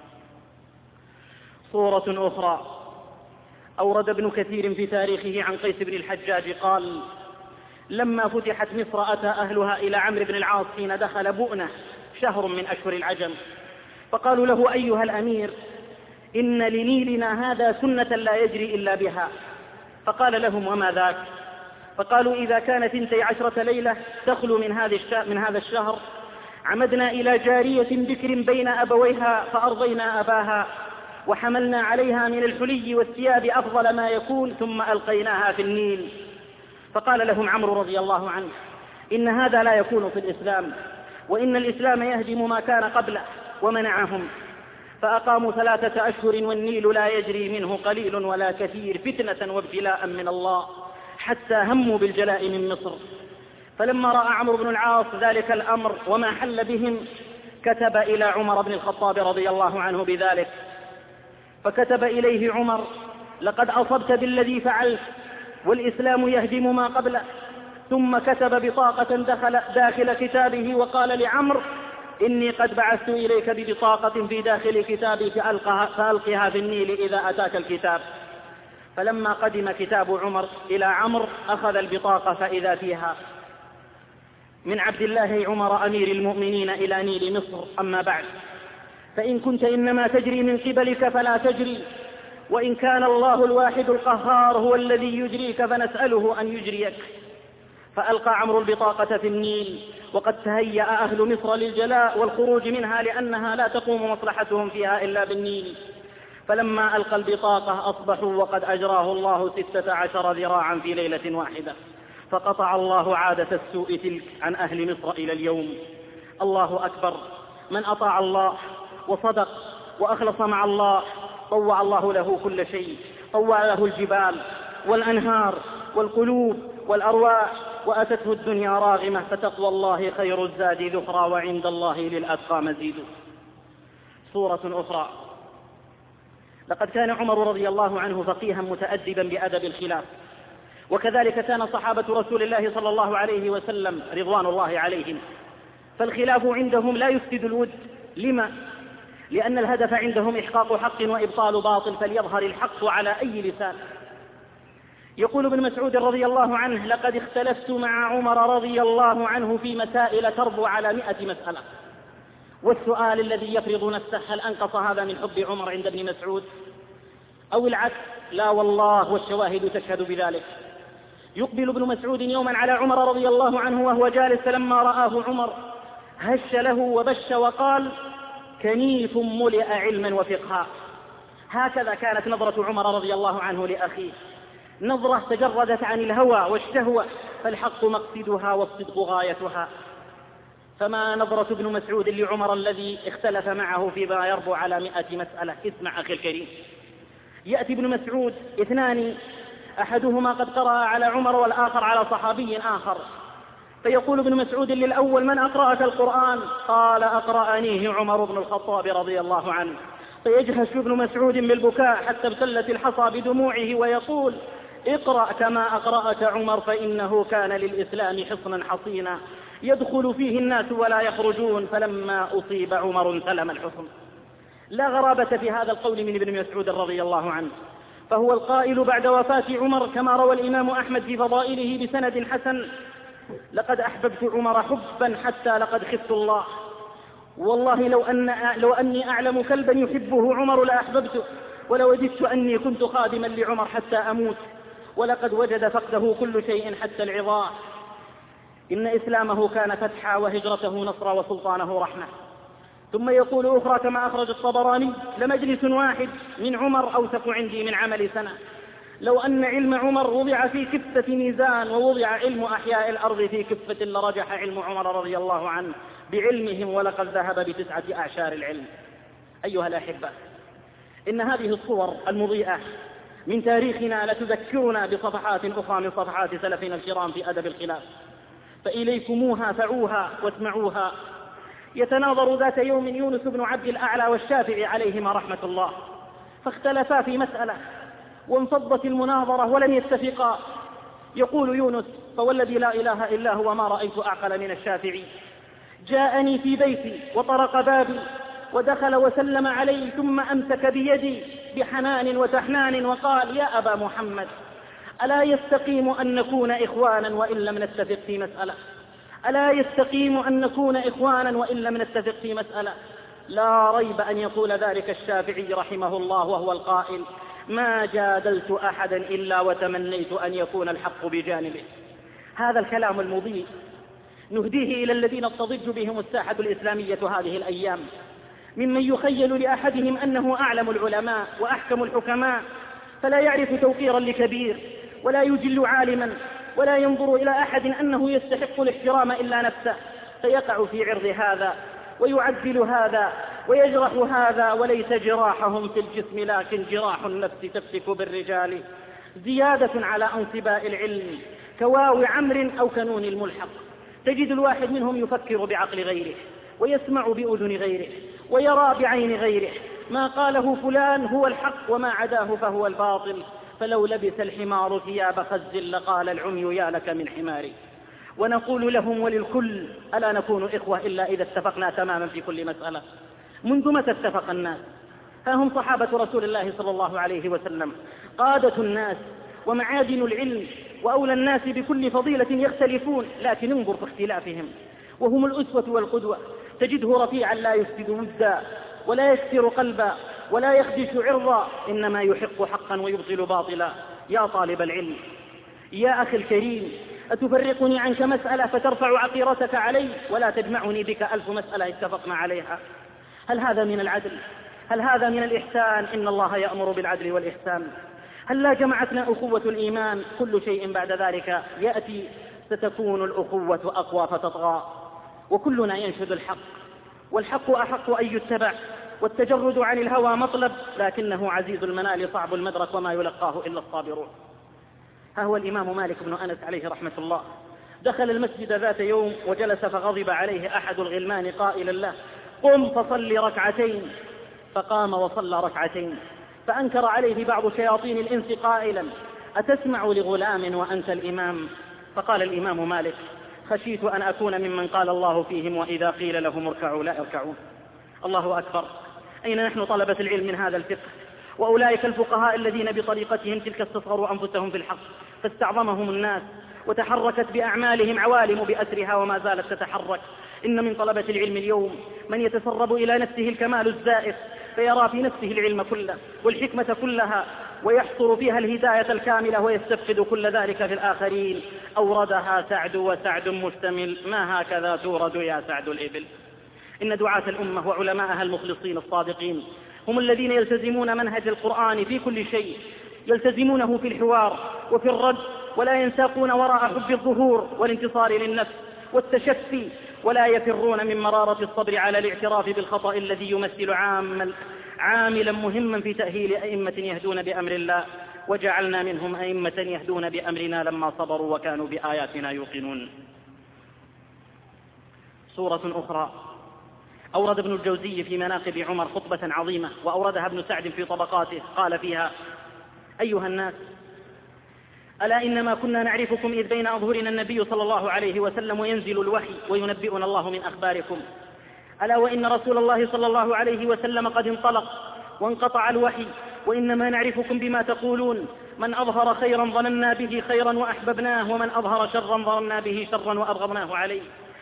صورة أخرى أورد ابن كثير في تاريخه عن قيس بن الحجاج قال: لما فتحت مصر أتى أهلها إلى عمرو بن العاص حين دخل بؤنة شهر من أشهر العجم، فقالوا له: أيها الأمير، إن لنيلنا هذا سنة لا يجري إلا بها. فقال لهم: وما ذاك؟ فقالوا: إذا كانت 12 ليلة تخلو من هذا الشهر، عمدنا إلى جارية بكر بين أبويها فأرضينا أباها، وحملنا عليها من الحلي والثياب أفضل ما يكون، ثم ألقيناها في النيل. فقال لهم عمرو رضي الله عنه: إن هذا لا يكون في الإسلام، وإن الإسلام يهدم ما كان قبله. ومنعهم، فأقاموا 3 أشهر والنيل لا يجري منه قليل ولا كثير، فتنة وابتلاء من الله، حتى هموا بالجلاء من مصر. فلما رأى عمرو بن العاص ذلك الأمر وما حل بهم، كتب إلى عمر بن الخطاب رضي الله عنه بذلك، فكتب إليه عمر: لقد أصبت بالذي فعلت، والإسلام يهدم ما قبله. ثم كتب بطاقة داخل كتابه وقال لعمرو: إني قد بعثت إليك ببطاقة في داخل كتابي فألقها في النيل إذا أتاك الكتاب. فلما قدم كتاب عمر إلى عمرو أخذ البطاقة فإذا فيها: من عبد الله عمر أمير المؤمنين إلى نيل مصر، أما بعد، فإن كنت إنما تجري من قبلك فلا تجري، وإن كان الله الواحد القهار هو الذي يجريك فنسأله أن يجريك. فألقى عمرو البطاقة في النيل، وقد تهيأ أهل مصر للجلاء والخروج منها، لأنها لا تقوم مصلحتهم فيها إلا بالنيل. فلما ألقى البطاقة أصبحوا وقد أجراه الله 16 ذراعا في ليلة واحدة، فقطع الله عادة السوء تلك عن أهل مصر إلى اليوم. الله أكبر. من أطاع الله وصدق وأخلص مع الله طوع الله له كل شيء، طوع له الجبال والأنهار والقلوب والأرواح، وأتته الدنيا راغمة، فتقوى الله خير الزاد ذخرى، وعند الله للأتقى مزيد. سورة أخرى: لقد كان عمر رضي الله عنه فقيها متأدبا بأدب الخلاف، وكذلك كان صحابة رسول الله صلى الله عليه وسلم رضوان الله عليهم، فالخلاف عندهم لا يفسد الود. لما؟ لأن الهدف عندهم إحقاق حق وإبطال باطل، فليظهر الحق على أي لسان. يقول ابن مسعود رضي الله عنه: لقد اختلفت مع عمر رضي الله عنه في مسائل تربو على 100 مسألة. والسؤال الذي يفرض نفسه: هل أنقص هذا من حب عمر عند ابن مسعود أو العكس؟ لا والله، والشواهد تشهد بذلك. يقبل ابن مسعود يوما على عمر رضي الله عنه وهو جالس، فلما رآه عمر هش له وبش وقال: كنيف ملئ علما وفقها. هكذا كانت نظرة عمر رضي الله عنه لأخيه، نظرة تجردت عن الهوى والشهوة، فالحق مقصدها والصدق غايتها. فما نظرة ابن مسعود لعمر الذي اختلف معه فيما يربو على 100 مسألة؟ اسمع أخي الكريم. يأتي ابن مسعود 2، أحدهما قد قرأ على عمر والآخر على صحابي آخر، فيقول ابن مسعود للأول: من أقرأك القرآن؟ قال: أقرأنيه عمر بن الخطاب رضي الله عنه. فيجهش ابن مسعود بالبكاء حتى ابتلت الحصى بدموعه ويقول: اقرأ كما أقرأك عمر، فإنه كان للإسلام حصنا حصينا يدخل فيه الناس ولا يخرجون، فلما أصيب عمر سلم الحصن. لا غرابة في هذا القول من ابن مسعود رضي الله عنه، فهو القائل بعد وفاة عمر كما روى الإمام أحمد في فضائله بسند حسن: لقد أحببت عمر حبا حتى لقد خفت الله، والله لو أني أعلم كلبا يحبه عمر لأحببته، ولوددت أني كنت خادما لعمر حتى أموت، ولقد وجد فقده كل شيء حتى العظام. إن إسلامه كان فتحا، وهجرته نصرا، وسلطانه رحمة. ثم يقول أخرى كما أخرج الطبراني: لمجلس واحد من عمر أوثق عندي من عمل سنة. لو أن علم عمر وضع في كفة ميزان ووضع علم أحياء الأرض في كفة لرجح علم عمر رضي الله عنه بعلمهم، ولقد ذهب ب9 أعشار العلم. أيها الأحبة، إن هذه الصور المضيئة من تاريخنا لتذكرنا بصفحات أخرى من صفحات سلفنا الكرام في أدب الخلاف، فإليكموها فعوها واسمعوها. يتناظر ذات يوم يونس بن عبد الأعلى والشافعي عليهما رحمة الله، فاختلفا في مسألة وانفضت المناظرة ولم يتفقا. يقول يونس: فوالذي لا إله إلا هو ما رأيت أعقل من الشافعي، جاءني في بيتي وطرق بابي ودخل وسلم علي، ثم أمسك بيدي بحنان وتحنان وقال: يا أبا محمد، ألا يستقيم أن نكون إخوانا وإن لم نتفق في مسألة؟ ألا يستقيم أن نكون إخوانا وإن لم نتفق في مسألة؟ لا ريب أن يقول ذلك الشافعي رحمه الله وهو القائل: ما جادلت أحدا إلا وتمنيت أن يكون الحق بجانبه. هذا الكلام المضيء نهديه إلى الذين تضج بهم الساحة الإسلامية هذه الأيام، ممن يخيل لأحدهم أنه أعلم العلماء وأحكم الحكماء، فلا يعرف توقيرا لكبير ولا يجل عالما، ولا ينظر إلى أحد أنه يستحق الاحترام إلا نفسه، فيقع في عرض هذا ويعدل هذا ويجرح هذا، وليس جراحهم في الجسم لكن جراح النفس تفتك بالرجال، زيادة على انصباء العلم كواو عمر أو كنون الملحق. تجد الواحد منهم يفكر بعقل غيره، ويسمع بأذن غيره، ويرى بعين غيره، ما قاله فلان هو الحق وما عداه فهو الباطل، فلو لبس الحمار ثياب خز لقال العمي يا لك من حماري. ونقول لهم وللكل: ألا نكون إخوة إلا إذا اتفقنا تماما في كل مسألة؟ منذ متى اتفق الناس؟ ها هم صحابة رسول الله صلى الله عليه وسلم، قادة الناس ومعادن العلم وأولى الناس بكل فضيلة، يختلفون لكن انظر في اختلافهم، وهم الأسوة والقدوة. تجده رفيعا لا يفسد ودا ولا يكسر قلبا ولا يخدش عرضا، إنما يحق حقا ويبطل باطلا. يا طالب العلم، يا أخي الكريم، أتفرقني عنك مسألة فترفع عقيرتك علي ولا تجمعني بك 1000 مسألة اتفقنا عليها؟ هل هذا من العدل؟ هل هذا من الإحسان؟ إن الله يأمر بالعدل والإحسان. هل لا جمعتنا أخوة الإيمان؟ كل شيء بعد ذلك يأتي، ستكون الأخوة أقوى فتطغى. وكلنا ينشد الحق، والحق أحق أن يتبع، والتجرد عن الهوى مطلب، لكنه عزيز المنال صعب المدرك وما يلقاه إلا الصابرون. ها هو الإمام مالك بن أنس عليه رحمة الله دخل المسجد ذات يوم وجلس، فغضب عليه أحد الغلمان قائلا له: قم فصل ركعتين. فقام وصلى ركعتين، فأنكر عليه بعض شياطين الإنس قائلا: أتسمع لغلام وأنت الإمام؟ فقال الإمام مالك: خشيت أن أكون ممن قال الله فيهم وإذا قيل لهم اركعوا لا يركعون. الله أكبر! أين نحن طلبة العلم من هذا الفقه؟ وأولئك الفقهاء الذين بطريقتهم تلك استصغروا أنفسهم في الحق فاستعظمهم الناس، وتحركت بأعمالهم عوالم بأسرها وما زالت تتحرك. إن من طلبة العلم اليوم من يتسرب إلى نفسه الكمال الزائف، فيرى في نفسه العلم كله والحكمة كلها، ويحصر فيها الهداية الكاملة، ويستفقد كل ذلك في الآخرين. أوردها سعد وسعد مشتمل، ما هكذا تورد يا سعد الإبل. إن دعاة الأمة وعلماءها المخلصين الصادقين هم الذين يلتزمون منهج القرآن في كل شيء، يلتزمونه في الحوار وفي الرد، ولا ينساقون وراء حب الظهور والانتصار للنفس والتشفي، ولا يفرون من مرارة الصبر على الاعتراف بالخطأ الذي يمثل عاملا مهما في تأهيل أئمة يهدون بأمر الله، وجعلنا منهم أئمة يهدون بأمرنا لما صبروا وكانوا بآياتنا يوقنون. سورة أخرى أورد ابن الجوزي في مناقب عمر خطبة عظيمة، وأوردها ابن سعد في طبقاته، قال فيها: أيها الناس، ألا إنما كنا نعرفكم إذ بين أظهرنا النبي صلى الله عليه وسلم وينزل الوحي وينبئنا الله من أخباركم. ألا وإن رسول الله صلى الله عليه وسلم قد انطلق وانقطع الوحي، وإنما نعرفكم بما تقولون. من أظهر خيرا ظننا به خيرا وأحببناه، ومن أظهر شرا ظننا به شرا وأبغضناه عليه.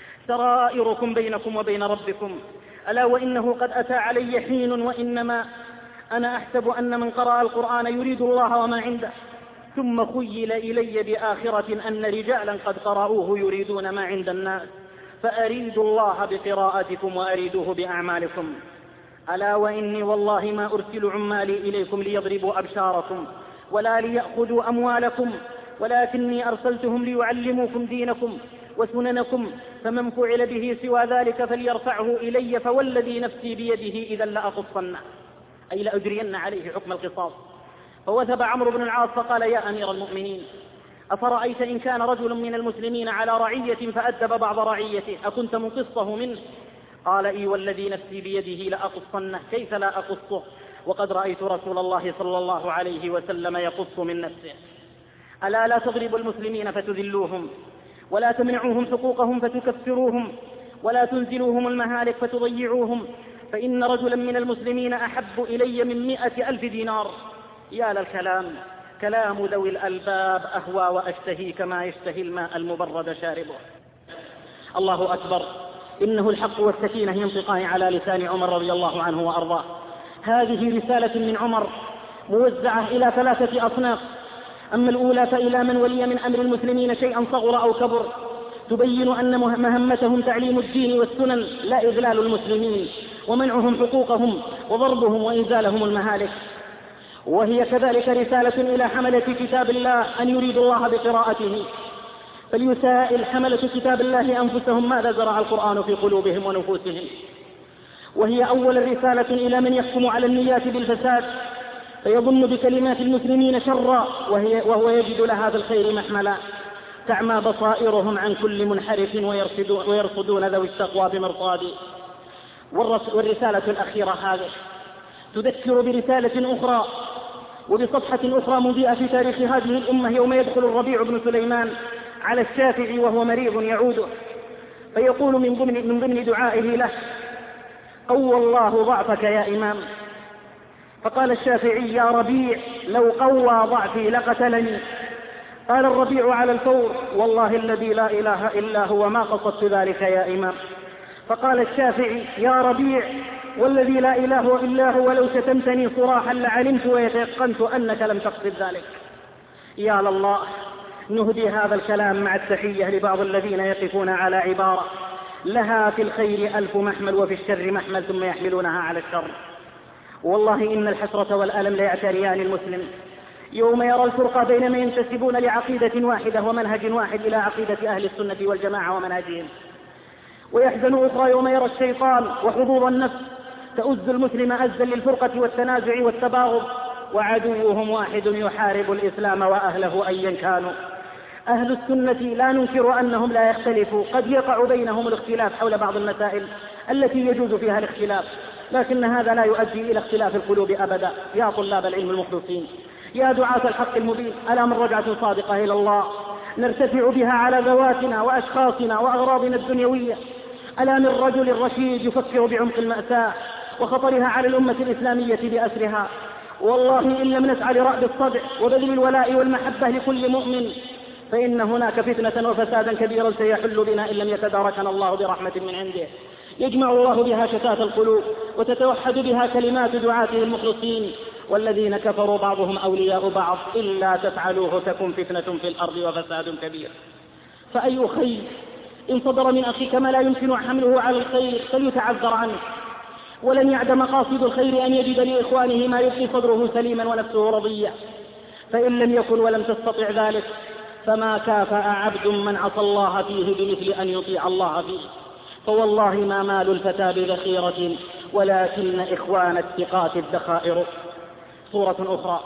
سرائركم بينكم وبين ربكم. ألا وإنه قد أتى علي حين وإنما أنا أحسب أن من قرأ القرآن يريد الله وما عنده، ثم خيل إلي بآخرة أن رجالا قد قرأوه يريدون ما عند الناس، فأريدوا الله بقراءتكم وأريدوه بأعمالكم. ألا وإني والله ما أرسل عمالي إليكم ليضربوا أبشاركم ولا ليأخذوا أموالكم، ولكني أرسلتهم ليعلموكم دينكم وسننكم، فمن فعل به سوى ذلك فليرفعه إلي، فوالذي نفسي بيده إذا لأقصنه، أي لأجرين عليه حكم القصاص. فوثب عمرو بن العاص فقال: يا أمير المؤمنين، أفرأيت إن كان رجل من المسلمين على رعية فأدب بعض رعيته أكنت منقصه منه؟ قال: إي والذي نفسي بيده لأقصنه، كيف لا أقصه وقد رأيت رسول الله صلى الله عليه وسلم يقص من نفسه. ألا لا تضربوا المسلمين فتذلوهم، ولا تمنعوهم حقوقهم فتكفروهم، ولا تنزلوهم المهالك فتضيعوهم، فإن رجلا من المسلمين أحب إلي من 100,000 دينار. يا للكلام، كلام ذوي الألباب أهوى وأشتهي كما يشتهي الماء المبرد شاربه. الله أكبر! إنه الحق والسكينة ينطقان على لسان عمر رضي الله عنه وأرضاه. هذه رسالة من عمر موزعة إلى 3 أصناف. أما الأولى فإلى من ولي من أمر المسلمين شيئا صغر أو كبر، تبين أن مهمتهم تعليم الدين والسنن لا إذلال المسلمين ومنعهم حقوقهم وضربهم وإنزالهم المهالك. وهي كذلك رسالة إلى حملة كتاب الله أن يريدوا الله بقراءته فليسائل حملة كتاب الله أنفسهم ماذا زرع القرآن في قلوبهم ونفوسهم. وهي أول رسالة إلى من يحكم على النيات بالفساد فيظن بكلمات المسلمين شرا وهو يجد لها في الخير محملا. تعمى بصائرهم عن كل منحرف ويرصدون ذوي التقوى بمرصاد. والرسالة الأخيرة هذه تذكر برسالة أخرى وبصفحة أخرى مضيئة في تاريخ هذه الأمة يوم يدخل الربيع بن سليمان على الشافعي وهو مريض يعوده، فيقول من ضمن دعائه له: قوى الله ضعفك يا إمام. فقال الشافعي: يا ربيع لو قوى ضعفي لقتلني. قال الربيع على الفور: والله الذي لا إله إلا هو ما قصدت ذلك يا إمام. فقال الشافعي: يا ربيع والذي لا إله إلا هو لو شتمتني صراحا لعلمت ويتيقنت أنك لم تقصد ذلك. يا لله، نهدي هذا الكلام مع التحية لبعض الذين يقفون على عبارة لها في الخير 1000 محمل وفي الشر محمل ثم يحملونها على الشر. والله إن الحسرة والألم ليعتريان المسلم يوم يرى الفرقة بين من ينتسبون لعقيدة واحدة ومنهج واحد إلى عقيدة أهل السنة والجماعة ومنهجهم، ويحزن أخرى يوم يرى الشيطان وحظوظ النفس تؤز المسلم أزا للفرقة والتنازع والتباغض، وعدوهم واحد يحارب الإسلام وأهله أيا كانوا. أهل السنة لا ننكر أنهم لا يختلفوا، قد يقع بينهم الاختلاف حول بعض المسائل التي يجوز فيها الاختلاف، لكن هذا لا يؤدي إلى اختلاف القلوب أبدا. يا طلاب العلم المخلصين، يا دعاة الحق المبين، ألا من رجعة صادقة إلى الله نرتفع بها على ذواتنا وأشخاصنا وأغراضنا الدنيوية؟ ألا من رجل رشيد يفكر بعمق المأساة وخطرها على الأمة الإسلامية بأسرها؟ والله إن لم نسعى لرأب الصدع وبذل الولاء والمحبة لكل مؤمن فإن هناك فتنة وفسادا كبيرا سيحل بنا إن لم يتداركنا الله برحمة من عنده، يجمع الله بها شتات القلوب وتتوحد بها كلمات دعاته المخلصين. والذين كفروا بعضهم أولياء بعض إلا تفعلوه تكن فتنة في الأرض وفساد كبير. فأي خير إن صدر من أخيك ما لا يمكن حمله على الخير فليتعذر عنه، ولن يعد مقاصد الخير أن يجد لإخوانه ما يبقي صدره سليما ونفسه رضيا. فإن لم يكن ولم تستطع ذلك فما كافأ عبد من عصى الله فيه بمثل أن يطيع الله فيه. فوالله ما مال الفتى بذخيرة ولكن إخوان الثقات الذخائر. صورة أخرى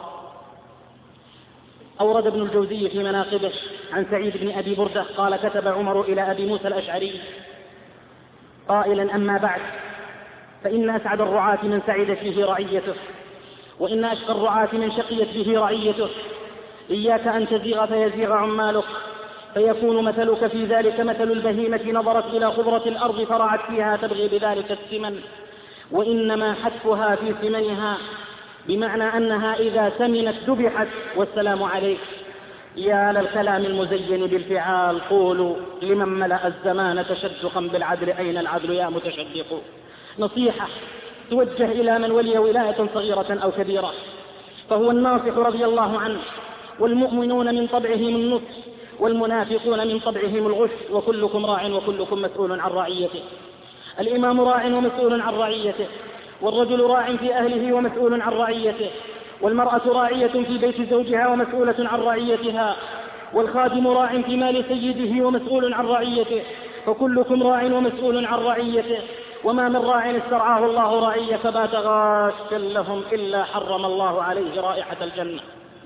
أورد ابن الجوزي في مناقبه عن سعيد بن أبي بردة قال: كتب عمر إلى أبي موسى الأشعري قائلا: أما بعد، فإن أسعد الرعاة من سعد فيه رعيته، وإن أشقى الرعاة من شقيت به رعيته. إياك أن تزيغ فيزيغ عمالك، فيكون مثلك في ذلك مثل البهيمة نظرت إلى خضرة الأرض فرعت فيها تبغي بذلك الثمن، وإنما حتفها في ثمنها، بمعنى أنها إذا ثمنت ذبحت. والسلام عليك. يا للكلام المزين بالفعال، قولوا لمن ملأ الزمان تشدقا بالعدل أين العدل يا متشدق. نصيحة توجه إلى من ولي ولاية صغيرة أو كبيرة، فهو الناصح رضي الله عنه، والمؤمنون من طبعهم النصح والمنافقون من طبعهم الغش، وكلكم راع وكلكم مسؤول عن رعيته. الإمام راع ومسؤول عن رعيته، والرجل راع في أهله ومسؤول عن رعيته، والمرأة راعية في بيت زوجها ومسؤولة عن رعيتها، والخادم راع في مال سيده ومسؤول عن رعيته، فكلكم راع ومسؤول عن رعيته. وما من راع استرعاه الله رعية فبات غاشا لهم إلا حرم الله عليه رائحة الجنة.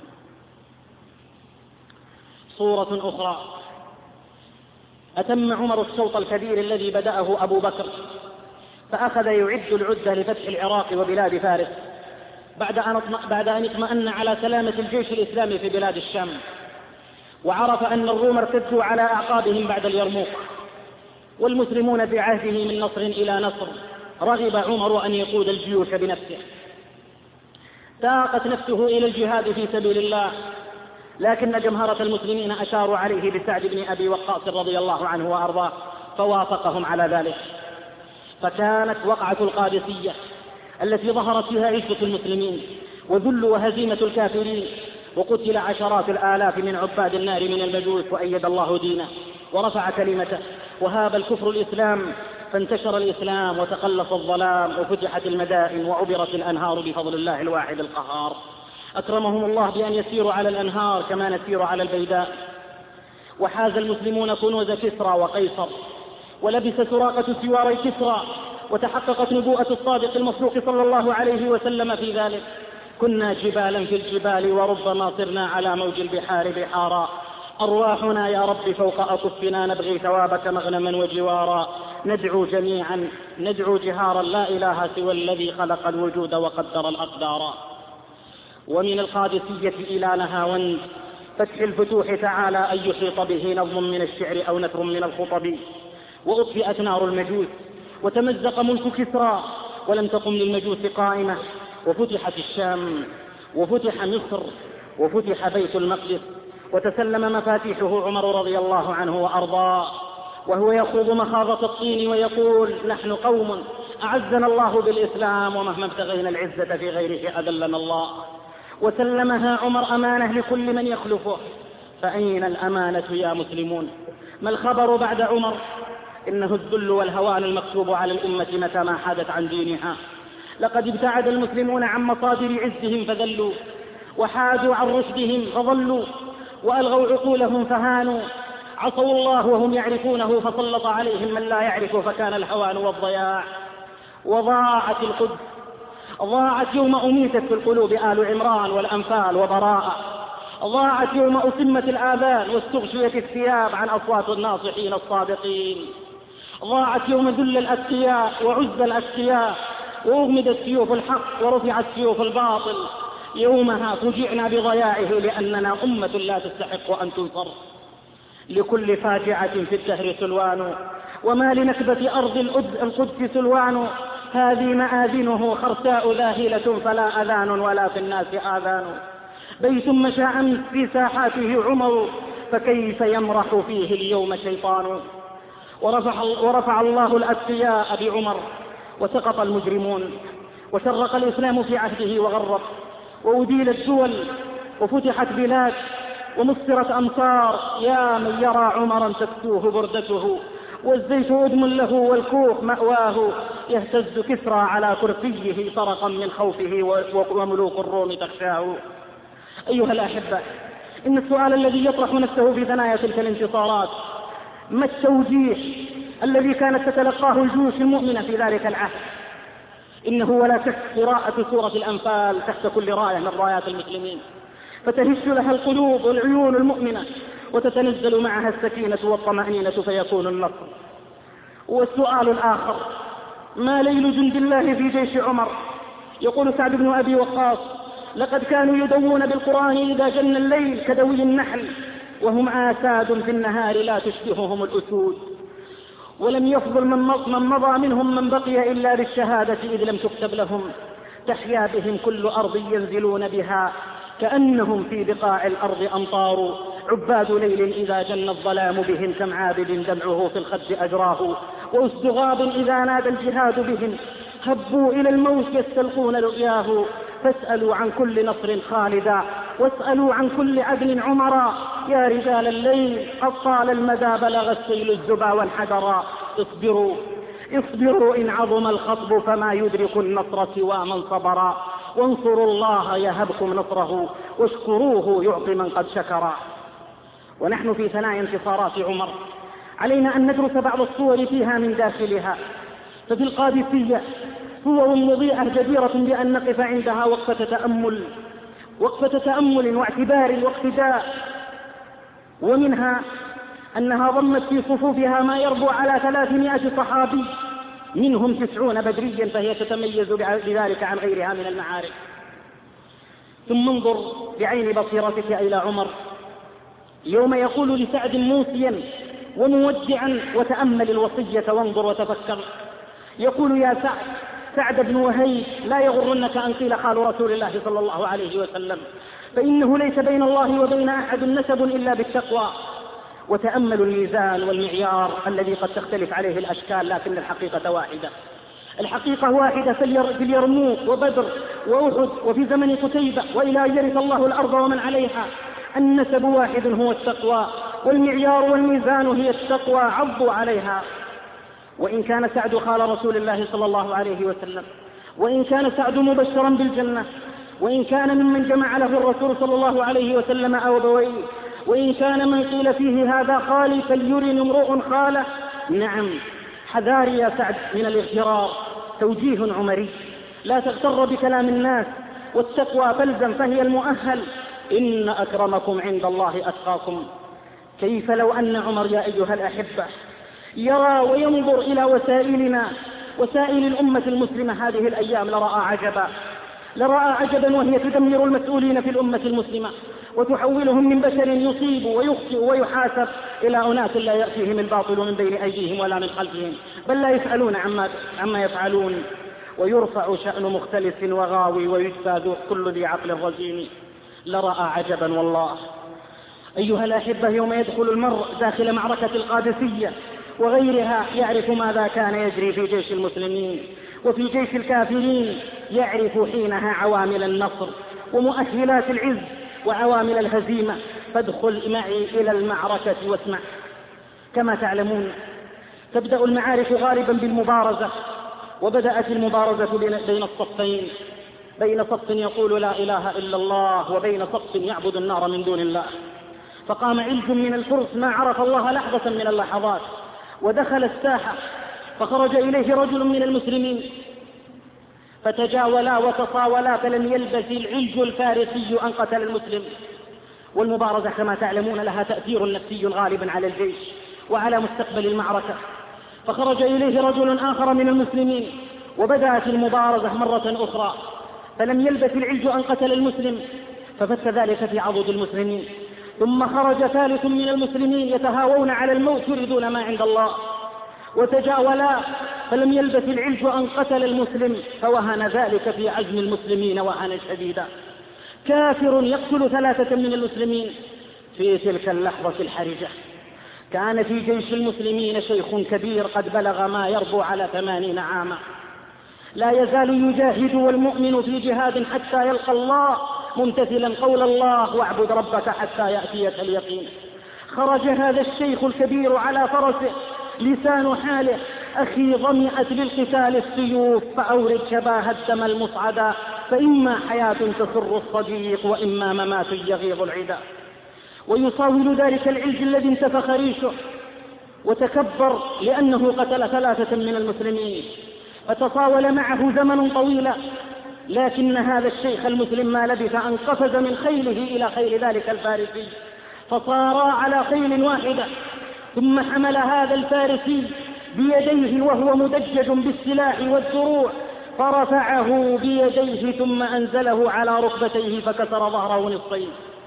صورة أخرى أتم عمر الشوط الكبير الذي بدأه أبو بكر، فأخذ يعد العدة لفتح العراق وبلاد فارس بعد أن اطمأن على سلامة الجيش الإسلامي في بلاد الشام، وعرف أن الروم ارتدوا على أعقابهم بعد اليرموك، والمسلمون في عهده من نصر إلى نصر. رغب عمر أن يقود الجيوش بنفسه، تاقت نفسه إلى الجهاد في سبيل الله، لكن جمهرة المسلمين أشاروا عليه بسعد بن أبي وقاص رضي الله عنه وأرضاه فوافقهم على ذلك. فكانت وقعة القادسية التي ظهرت فيها عزة المسلمين وذل وهزيمة الكافرين، وقتل عشرات الآلاف من عباد النار من المجوس، وأيد الله دينه ورفع كلمته، وهاب الكفر الإسلام، فانتشر الإسلام وتقلص الظلام، وفتحت المدائن وعبرت الأنهار بفضل الله الواحد القهار. أكرمهم الله بأن يسيروا على الأنهار كما نسير على البيداء، وحاز المسلمون كنوز كسرى وقيصر، ولبس سراقة سواري كسرى، وتحققت نبوءة الصادق المصدوق صلى الله عليه وسلم في ذلك. كنا جبالا في الجبال وربما صرنا على موج البحار بحارا، أرواحنا يا رب فوق أكفنا نبغي ثوابك مغنما وجوارا. ندعو جميعا ندعو جهارا لا إله سوى الذي خلق الوجود وقدر الأقدار. ومن القادسية إلى نهاوند فتح الفتوح تعالى أن يحيط به نظم من الشعر أو نثر من الخطب. وأطفئت نار المجوس وتمزق ملك كسرى ولم تقم للمجوس قائمة، وفتحت الشام وفتح مصر وفتح بيت المقدس، وتسلم مفاتيحه عمر رضي الله عنه وأرضاه، وهو يخوض مخاضة الطين ويقول: نحن قوم أعزنا الله بالإسلام ومهما ابتغينا العزة في غيره أذلنا الله. وسلمها عمر أمانة لكل من يخلفه. فأين الأمانة يا مسلمون؟ ما الخبر بعد عمر؟ إنه الذل والهوان المكتوب على الأمة متى ما حادت عن دينها. لقد ابتعد المسلمون عن مصادر عزهم فذلوا، وحادوا عن رشدهم فضلوا، وألغوا عقولهم فهانوا. عصوا الله وهم يعرفونه فسلط عليهم من لا يعرف فكان الهوان والضياع. وضاعت القدس، ضاعت يوم أميتت في القلوب آل عمران والأنفال وبراءة. ضاعت يوم أسمت الآذان واستغشيت الثياب عن أصوات الناصحين الصادقين. ضاعت يوم ذل الأتقياء وعز الأتقياء، وأغمدت سيوف الحق ورفعت سيوف الباطل. يومها فجعنا بضياعه لأننا أمة لا تستحق أن تنصر. لكل فاجعة في الدهر سلوان، وما لنكبة أرض القدس سلوان. هذه مآذنه خرساء ذاهلة فلا أذان ولا في الناس آذان. بيت مشى في ساحاته عمر، فكيف يمرح فيه اليوم شيطان. ورفع الله الأتقياء بعمر وسقط المجرمون، وشرق الإسلام في عهده وغرب، وأديلت دول وفتحت بلاد ومصرت أمصار. يا من يرى عمرا تكسوه بردته، والزيت أدم له والكوخ مأواه. يهتز كسرى على كرسيه طرقا من خوفه، وملوك الروم تخشاه. أيها الأحبة، إن السؤال الذي يطرح نفسه في ثنايا تلك الانتصارات: ما التوجيه الذي كانت تتلقاه الجيوش المؤمنة في ذلك العهد؟ إنه ولا شك قراءة سورة الأنفال تحت كل راية من رايات المسلمين، فتهش لها القلوب والعيون المؤمنة، وتتنزل معها السكينة والطمأنينة فيكون النصر. والسؤال الآخر: ما ليل جند الله في جيش عمر؟ يقول سعد بن أبي وقاص: لقد كانوا يدوون بالقرآن إذا جن الليل كدوي النحل، وهم آساد في النهار لا تشبههم الأسود. ولم يفضل من مضى منهم من بقي إلا بالشهادة إذ لم تكتب لهم. تحيا بهم كل أرض ينزلون بها، كأنهم في بقاع الأرض أمطار. عباد ليل إذا جن الظلام بهم، كم عابد دمعه في الخد أجراه. وأسد غاب إذا نادى الجهاد بهم، هبوا إلى الموت يستلقون لقياه. فاسألوا عن كل نصر خالدا، واسألوا عن كل عدل عمرا. يا رجال الليل قد طال المدى، بلغ السيل الزبا وانحدرا. اصبروا إن عظم الخطب، فما يدرك النصر سوى من صبرا. وانصروا الله يهبكم نصره، واشكروه يعطي من قد شكرا. ونحن في ثنايا انتصارات عمر علينا أن ندرس بعض الصور فيها من داخلها. ففي القادسية صور مضيئة جديرة بأن نقف عندها وقفة تأمل واعتبار واقتداء. ومنها أنها ضمت في صفوفها ما يربو على 300 صحابي، منهم 90 بدريا، فهي تتميز بذلك عن غيرها من المعارك. ثم انظر بعين بصيرتك إلى عمر يوم يقول لسعد موصيا ومودعا: وتأمل الوصية وانظر وتفكر. يقول: يا سعد بن وهيب، لا يغرنك أن قيل قال رسول الله صلى الله عليه وسلم، فإنه ليس بين الله وبين أحد نسب إلا بالتقوى. وتأمل الميزان والمعيار الذي قد تختلف عليه الأشكال، لكن الحقيقة واحدة. الحقيقة واحدة في اليرموك وبدر وأحد وفي زمن قتيبة وإلى أن يرث الله الأرض ومن عليها. النسب واحد هو التقوى، والمعيار والميزان هي التقوى، عضوا عليها. وإن كان سعد خال رسول الله صلى الله عليه وسلم، وإن كان سعد مبشرا بالجنة، وإن كان ممن جمع له الرسول صلى الله عليه وسلم أبويه، وإن كان من قيل فيه هذا خالي فليرن امرؤ خاله. نعم، حذار يا سعد من الاغترار، توجيه عمري. لا تغتر بكلام الناس، والتقوى فالزم فهي المؤهل. إن أكرمكم عند الله أتقاكم. كيف لو أن عمر يا أيها الأحبة يرى وينظر إلى وسائلنا، وسائل الأمة المسلمة هذه الأيام، لرأى عجبا وهي تدمر المسؤولين في الأمة المسلمة، وتحولهم من بشر يصيب ويخطئ ويحاسب إلى أناس لا يأتيهم الباطل من بين أيديهم ولا من خلفهم، بل لا يسألون عما يفعلون، ويرفع شأن مختلس وغاوي ويجفى كل ذي عقل رزين. لرأى عجبا والله. أيها الأحبة، يوم يدخل المرء داخل معركة القادسية وغيرها يعرف ماذا كان يجري في جيش المسلمين وفي جيش الكافرين، يعرف حينها عوامل النصر ومؤهلات العز وعوامل الهزيمة. فادخل معي إلى المعركة واسمع. كما تعلمون تبدأ المعارك غالبا بالمبارزة، وبدأت المبارزة بين الصفين، بين صف يقول لا إله إلا الله وبين صف يعبد النار من دون الله. فقام علج من الفرس ما عرف الله لحظة من اللحظات ودخل الساحة، فخرج إليه رجل من المسلمين فتجاولا وتصاولا، فلم يلبث العلج الفارسي أن قتل المسلم. والمبارزة كما تعلمون لها تأثير نفسي غالب على الجيش وعلى مستقبل المعركة. فخرج إليه رجل آخر من المسلمين وبدأت المبارزة مرة أخرى، فلم يلبث العلج أن قتل المسلم، ففت ذلك في عضد المسلمين. ثم خرج ثالث من المسلمين يتهاوون على الموت يريدون ما عند الله، وتجاولا، فلم يلبث العلج أن قتل المسلم، فوهن ذلك في عزم المسلمين وهنا شديدا. كافر يقتل ثلاثة من المسلمين. في تلك اللحظة الحرجة كان في جيش المسلمين شيخ كبير قد بلغ ما يربو على 80 عاما، لا يزال يجاهد والمؤمن في جهاد حتى يلقى الله، ممتثلا قول الله واعبد ربك حتى يأتيك اليقين. خرج هذا الشيخ الكبير على فرسه، لسان حاله أخي ضمئت للقتال السيوف، فأورد شباه الدم المصعدا، فإما حياة تسر الصديق وإما ممات يغيظ العدا. ويصاول ذلك العلج الذي انتفخ ريشه وتكبر لأنه قتل ثلاثة من المسلمين، فتصاول معه زمن طويلا، لكن هذا الشيخ المسلم ما لبث أن قفز من خيله إلى خيل ذلك الفارسي، فصارا على خيل واحدة. ثم حمل هذا الفارسي بيديه وهو مدجج بالسلاح والدروع، فرفعه بيديه ثم أنزله على ركبتيه فكسر ظهره نصفين،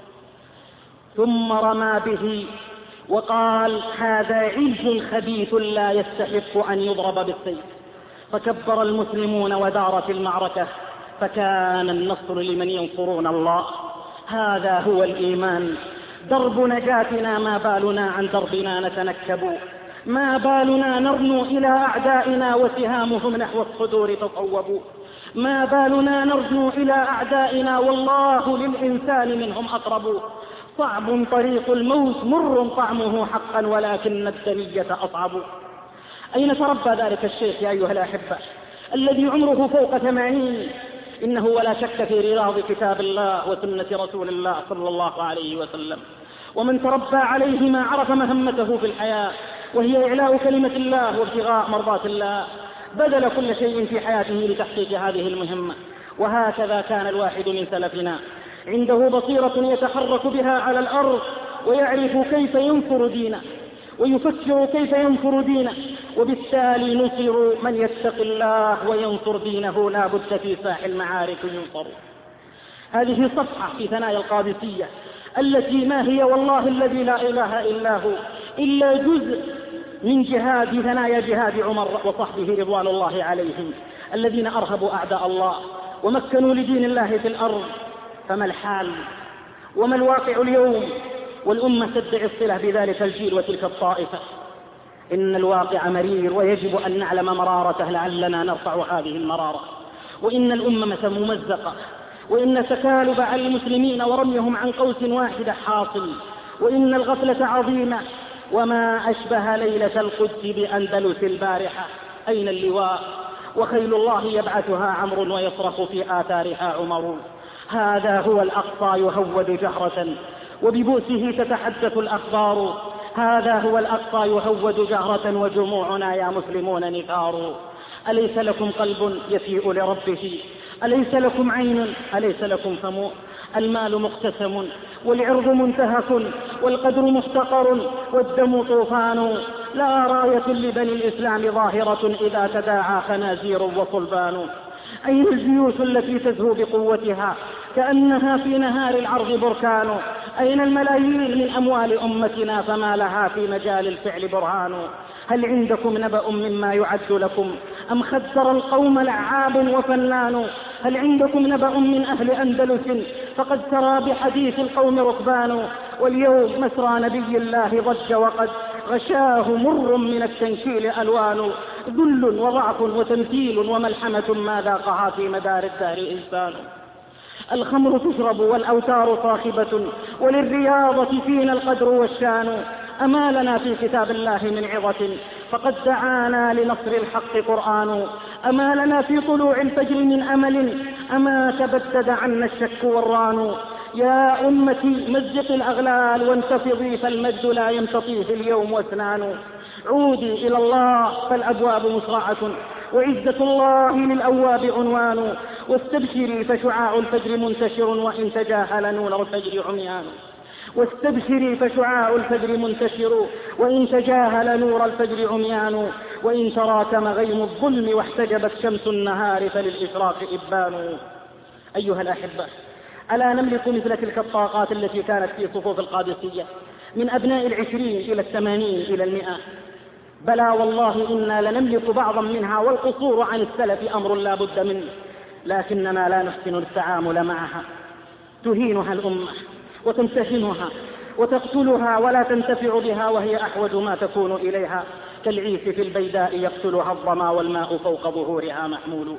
ثم رمى به وقال هذا علج خبيث لا يستحق أن يضرب بالسيف. فكبر المسلمون ودارت المعركة، فكان النصر لمن ينصرون الله. هذا هو الإيمان. درب نجاتنا ما بالنا عن دربنا نتنكب، ما بالنا نرنو إلى أعدائنا وسهامهم نحو الصدور تصوبوا، ما بالنا نرنو إلى أعدائنا والله للإنسان منهم أقرب. صعب طريق الموت مر طعمه حقا ولكن الدنية أصعب. أين تربى ذلك الشيخ يا أيها الأحبة الذي عمره فوق 80؟ إنه ولا شك في رياض كتاب الله وسنة رسول الله صلى الله عليه وسلم. ومن تربى عليهما عرف مهمته في الحياة، وهي إعلاء كلمة الله وابتغاء مرضات الله، بذل كل شيء في حياته لتحقيق هذه المهمة. وهكذا كان الواحد من سلفنا عنده بصيرة يتحرك بها على الأرض، ويعرف كيف ينصر دينه ويفكر كيف ينصر دينه، وبالتالي نصر من يتق الله وينصر دينه لا بد في ساح المعارك ينصر. هذه صفحة في ثنايا القادسية التي ما هي والله الذي لا إله إلا هو إلا جزء من ثنايا جهاد عمر وصحبه رضوان الله عليهم، الذين أرهبوا أعداء الله ومكنوا لدين الله في الأرض. فما الحال وما الواقع اليوم والأمة تدعي الصلة بذلك الجيل وتلك الطائفة؟ إن الواقع مرير ويجب أن نعلم مرارته لعلنا نرفع هذه المرارة. وإن الأمة ممزقة، وإن تكالب على المسلمين ورميهم عن قوس واحدة حاصل، وإن الغفلة عظيمة. وما أشبه ليلة القدس بأندلس البارحة. أين اللواء وخيل الله يبعثها عمرو ويصرخ في آثارها عمر. هذا هو الأقصى يهود جهرة وببؤسه تتحدث الأخبار. هذا هو الأقصى يهود جهرة وجموعنا يا مسلمون نثار. أليس لكم قلب يفيء لربه؟ أليس لكم عين؟ أليس لكم فم؟ المال مقتسم والعرض منتهك والقدر محتقر والدم طوفان. لا راية لبني الإسلام ظاهرة إذا تداعى خنازير وصلبان. أين الجيوش التي تزهو بقوتها كأنها في نهار العرض بركان؟ أين الملايين من أموال أمتنا فما لها في مجال الفعل برهان؟ هل عندكم نبأ مما يعد لكم أم خدر القوم لعاب وفنان؟ هل عندكم نبأ من أهل أندلس فقد سرى بحديث القوم ركبان؟ واليوم مسرى نبي الله ضج وقد غشاه مر من التنكيل ألوان. ذل وضعف وتمثيل وملحمة ما ذاقها في مدار الدهر إنسان. الخمر تشرب والأوتار صاخبة وللرياضة فينا القدر والشان. أما لنا في كتاب الله من عظة فقد دعانا لنصر الحق قرآن. أما لنا في طلوع الفجر من أمل أما تبدد عنا الشك والران. يا أمتي مزق الأغلال وانتفضي فالمجد لا يمتطيه اليوم واسنان. عودي إلى الله فالأبواب مسرعة وعزة الله للأواب عنوان. واستبشري فشعاع الفجر منتشر وإن تجاهل نور الفجر عميان. واستبشري فشعاع الفجر منتشر وإن تجاهل نور الفجر عميان. وإن تراكم غيم الظلم واحتجبت شمس النهار فللإشراق إبان. أيها الأحبة، ألا نملك مثل تلك الطاقات التي كانت في صفوف القادسية من أبناء 20 إلى 80 إلى 100؟ بلى والله إنا لنملك بعضا منها، والقصور عن السلف أمر لا بد منه، لكننا لا نحسن التعامل معها. تهينها الأمة وتمتهنها وتقتلها ولا تنتفع بها، وهي أحوج ما تكون إليها كالعيس في البيداء يقتلها الظما والماء فوق ظهورها محمول.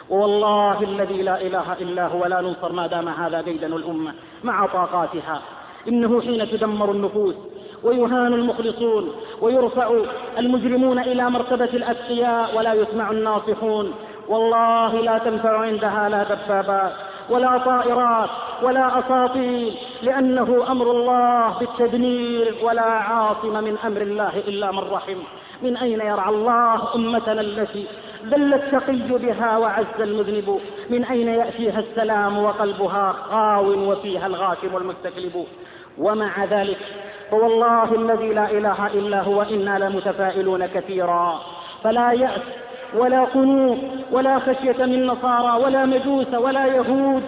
والله الذي لا إله إلا هو لا ننصر ما دام هذا ديدن الأمة مع طاقاتها. إنه حين تدمر النفوس ويهان المخلصون ويرفع المجرمون إلى مرتبة الأتقياء ولا يسمع الناصحون، والله لا تنفع عندها لا دبابات ولا طائرات ولا أساطيل، لأنه أمر الله بالتدمير ولا عاصم من أمر الله إلا من رحم. من أين يرعى الله أمتنا التي ذل التقي بها وعز المذنب؟ من أين يأتيها السلام وقلبها خاو وفيها الغاشم المستكلب؟ ومع ذلك فوالله الذي لا إله إلا هو إنا لمتفائلون كثيرا، فلا يأس ولا قنوط ولا خشية من نصارى ولا مجوس ولا يهود.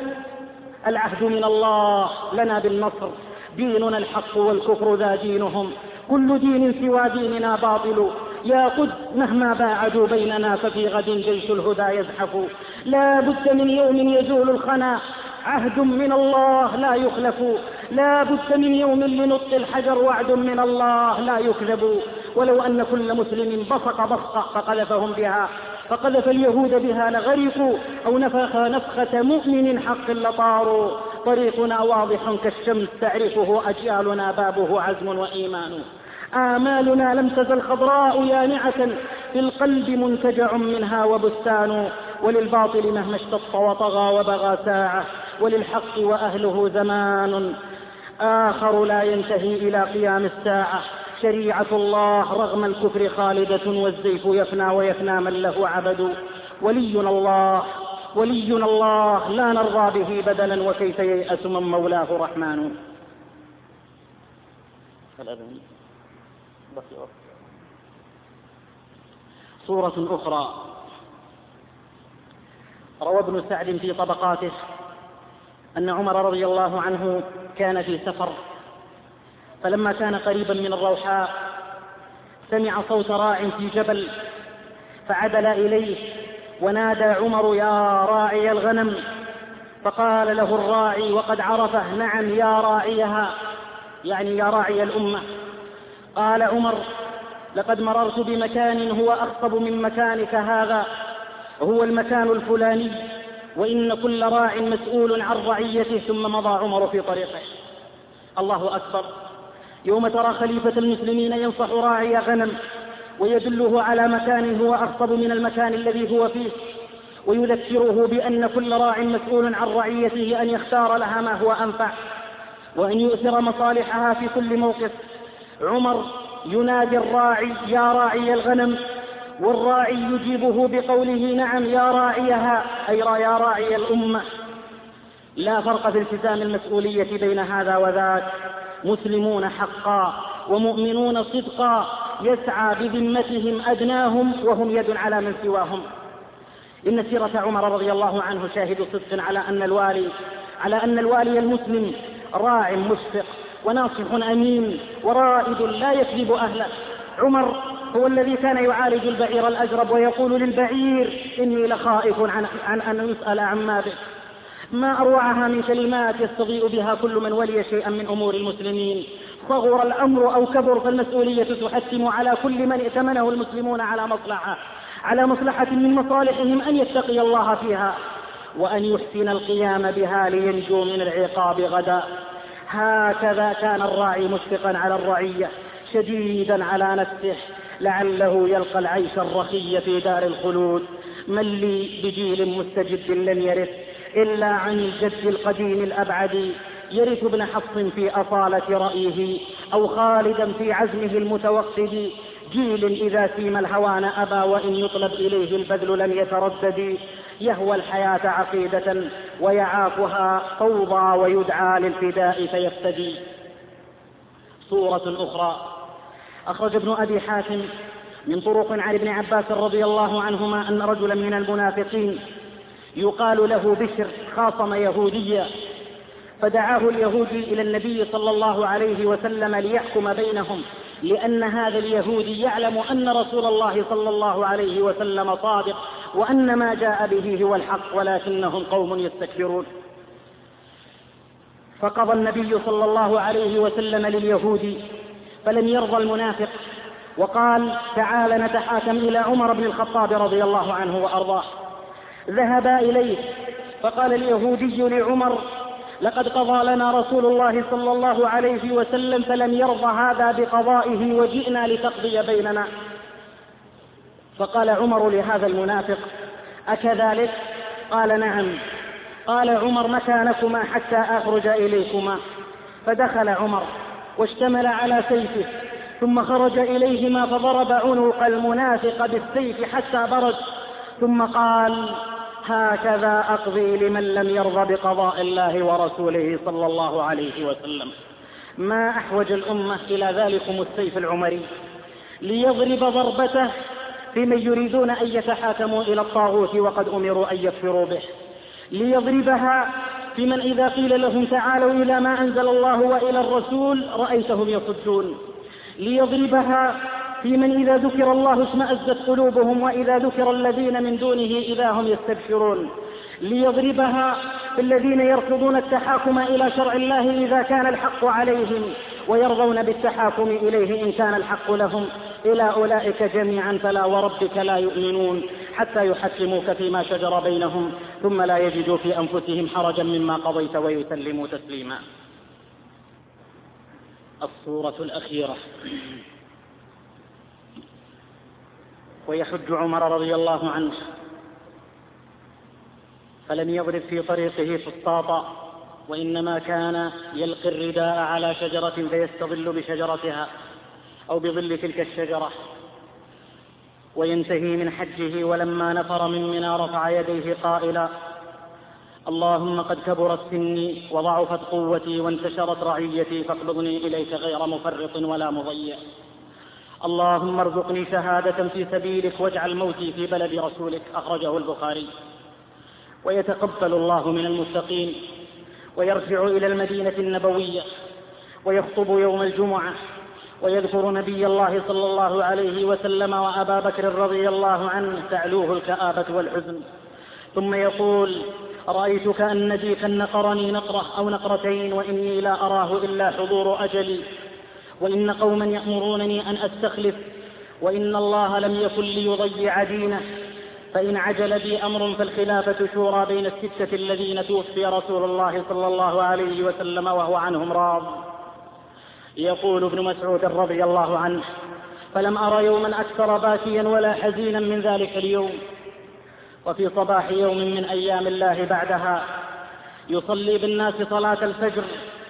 العهد من الله لنا بالنصر، ديننا الحق والكفر ذا دينهم، كل دين سوى ديننا باطل. يا قد مهما باعدوا بيننا ففي غد جيش الهدى يزحف. لا بد من يوم يزول الخنا، عهد من الله لا يخلف. لا بد من يوم لنطق الحجر، وعد من الله لا يكذب. ولو أن كل مسلم بصق بصقة فقذفهم بها فقذف اليهود بها لغرقوا، أو نفخ نفخة مؤمن حق لطاروا. طريقنا واضح كالشمس تعرفه أجيالنا، بابه عزم وإيمان. آمالنا لم تزل خضراء يانعة، في القلب منتجع منها وبستان. وللباطل مهما اشتط وطغى وبغى ساعة، وللحق وأهله زمان آخر لا ينتهي إلى قيام الساعة. شريعة الله رغم الكفر خالدة، والزيف يفنى ويفنى من له عبد. ولينا الله ولينا الله لا نرضى به بدلا، وكيف ييأس من مولاه رحمن. صورة أخرى روى ابن سعد في طبقاته أن عمر رضي الله عنه كان في سفر، فلما كان قريبا من الروحاء سمع صوت راع في جبل، فعدل إليه ونادى عمر: يا راعي الغنم. فقال له الراعي وقد عرفه: نعم يا راعيها، يعني يا راعي الأمة. قال عمر: لقد مررت بمكان هو أخصب من مكانك هذا، هو المكان الفلاني، وإن كل راع مسؤول عن رعيته. ثم مضى عمر في طريقه. الله أكبر. يوم ترى خليفة المسلمين ينصح راعي غنم ويدله على مكان هو أخصب من المكان الذي هو فيه، ويذكره بأن كل راع مسؤول عن رعيته أن يختار لها ما هو أنفع. وأن يؤثر مصالحها في كل موقف. عمر ينادي الراعي: يا راعي الغنم، والراعي يجيبه بقوله: نعم يا راعيها، أي يا راعي الأمة. لا فرق في التزام المسؤولية بين هذا وذاك، مسلمون حقا ومؤمنون صدقا، يسعى بذمتهم أدناهم وهم يد على من سواهم. إن سيرة عمر رضي الله عنه شاهد صدق على أن الوالي المسلم راع مشفق وناصح أمين ورائد لا يكذب أهله. عمر هو الذي كان يعالج البعير الأجرب ويقول للبعير: إني لخائف عن أن يسأل عما بك. ما أروعها من كلمات يستضيء بها كل من ولي شيئا من أمور المسلمين. صغر الأمر أو كبر، فالمسؤولية تحتم على كل من ائتمنه المسلمون على مصلحة من مصالحهم أن يتقي الله فيها وأن يحسن القيام بها لينجو من العقاب غدا. هكذا كان الراعي مشفقا على الرعية، شديدا على نفسه، لعله يلقى العيش الرخي في دار الخلود. من لي بجيل مستجد لم يرث إلا عن الجد القديم الأبعد، يرث ابن حفص في أصالة رأيه أو خالدا في عزمه المتوقد. جيل إذا سيم الهوان أبى وإن يطلب إليه البذل لم يتردد، يهوى الحياة عقيدة ويعافها فوضى ويدعى للفداء فيفتدي. صورة أخرى أخرج ابن أبي حاتم من طرق عن ابن عباس رضي الله عنهما أن رجلا من المنافقين يقال له بشر خاصم يهوديا، فدعاه اليهودي إلى النبي صلى الله عليه وسلم ليحكم بينهم، لأن هذا اليهودي يعلم أن رسول الله صلى الله عليه وسلم صادق وأن ما جاء به هو الحق، ولكنهم قوم يستكبرون. فقضى النبي صلى الله عليه وسلم لليهودي، فلم يرضى المنافق وقال: تعال نتحاكم إلى عمر بن الخطاب رضي الله عنه وأرضاه. ذهبا إليه، فقال اليهودي لعمر: لقد قضى لنا رسول الله صلى الله عليه وسلم فلم يرضى هذا بقضائه وجئنا لتقضي بيننا. فقال عمر لهذا المنافق: أكذلك؟ قال: نعم. قال عمر: مكانكما حتى أخرج إليكما. فدخل عمر واشتمل على سيفه، ثم خرج إليهما فضرب عنق المنافق بالسيف حتى برد، ثم قال: هكذا أقضي لمن لم يرضى بقضاء الله ورسوله صلى الله عليه وسلم. ما أحوج الأمة إلى ذلكم السيف العمري ليضرب ضربته في من يريدون أن يتحاكموا إلى الطاغوت وقد أمروا أن يكفروا به، ليضربها في من إذا قيل لهم تعالوا إلى ما أنزل الله وإلى الرسول رأيتهم يصدون، ليضربها في من إذا ذكر الله اشمأزت قلوبهم وإذا ذكر الذين من دونه إذا هم يستبشرون، ليضربها في الذين يرفضون التحاكم إلى شرع الله إذا كان الحق عليهم ويرضون بالتحاكم إليه إن كان الحق لهم. إلى أولئك جميعا فلا وربك لا يؤمنون حتى يحكموك فيما شجر بينهم ثم لا يجدوا في أنفسهم حرجا مما قضيت ويسلموا تسليما. الصورة الأخيرة. ويحج عمر رضي الله عنه فلم يضرب في طريقه فسطاطا، وإنما كان يلقي الرداء على شجرة فيستظل بشجرتها أو بظل تلك الشجرة وينتهي من حجه. ولما نفر من منى رفع يديه قائلا: اللهم قد كبرت سني وضعفت قوتي وانتشرت رعيتي فاقبضني إليك غير مفرط ولا مضيع. اللهم ارزقني شهادة في سبيلك واجعل موتي في بلد رسولك. أخرجه البخاري. ويتقبل الله من المتقين ويرجع إلى المدينة النبوية ويخطب يوم الجمعة ويذكر نبي الله صلى الله عليه وسلم وأبا بكر رضي الله عنه تعلوه الكآبة والحزن، ثم يقول: رأيت كأن ديكا نقرني نقرة أو نقرتين وإني لا أراه إلا حضور أجلي، وإن قوما يأمرونني أن أستخلف وإن الله لم يكن ليضيع دينه، فإن عجل بي أمر فالخلافة شورى بين الستة الذين توفي رسول الله صلى الله عليه وسلم وهو عنهم راض. يقول ابن مسعود رضي الله عنه: فلم أرى يوما أكثر باكيا ولا حزينا من ذلك اليوم. وفي صباح يوم من أيام الله بعدها يصلي بالناس صلاة الفجر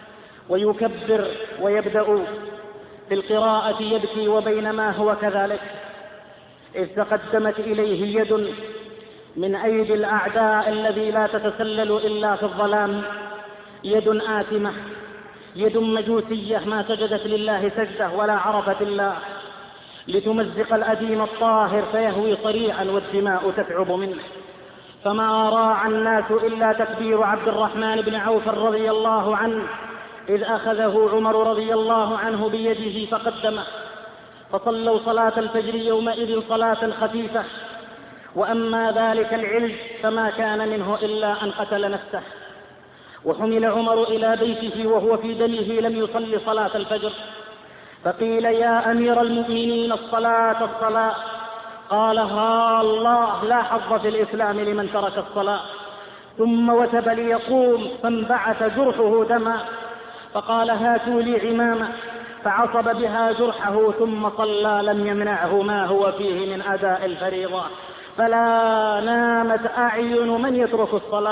ويكبر ويبدأ في القراءة يبكي، وبينما هو كذلك إذ تقدمت إليه يد من أيدي الأعداء الذي لا تتسلل إلا في الظلام، يد آثمة، يد مجوسية ما سجدت لله سجدة ولا عرفت الله، لتمزق الأديم الطاهر فيهوي صريعا والدماء تتعب منه. فما راعى الناس إلا تكبير عبد الرحمن بن عوف رضي الله عنه إذ أخذه عمر رضي الله عنه بيده فقدمه، فصلوا صلاة الفجر يومئذ صلاة خفيفة. وأما ذلك العلج فما كان منه إلا أن قتل نفسه. وحمل عمر إلى بيته وهو في دمه لم يصل صلاة الفجر، فقيل يا أمير المؤمنين الصلاة، قال ها الله لا حظ في الإسلام لمن ترك الصلاة. ثم وتب ليقوم فانبعث جرحه دما، فقال هاتوا لي عمامة، فعصب بها جرحه ثم صلى، لم يمنعه ما هو فيه من أداء الفريضة، فلا نامت أعين من يترك الصلاة.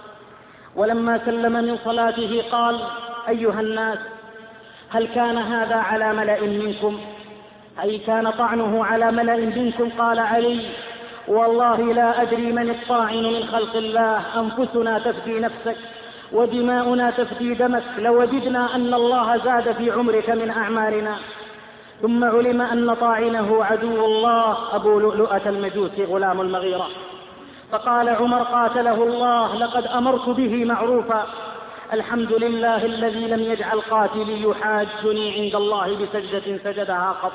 ولما سلم من صلاته قال أيها الناس هل كان هذا على ملأ منكم؟ أي كان طعنه على ملأ منكم؟ قال علي والله لا أدري من الطاعن من خلق الله، أنفسنا تفدي نفسك ودماؤنا تفدي دمك، لوددنا أن الله زاد في عمرك من أعمالنا. ثم علم أن طاعنه عدو الله أبو لؤلؤة المجوسي غلام المغيرة، فقال عمر قاتله الله لقد أمرت به معروفا، الحمد لله الذي لم يجعل قاتلي يحاجني عند الله بسجدة سجدها قط.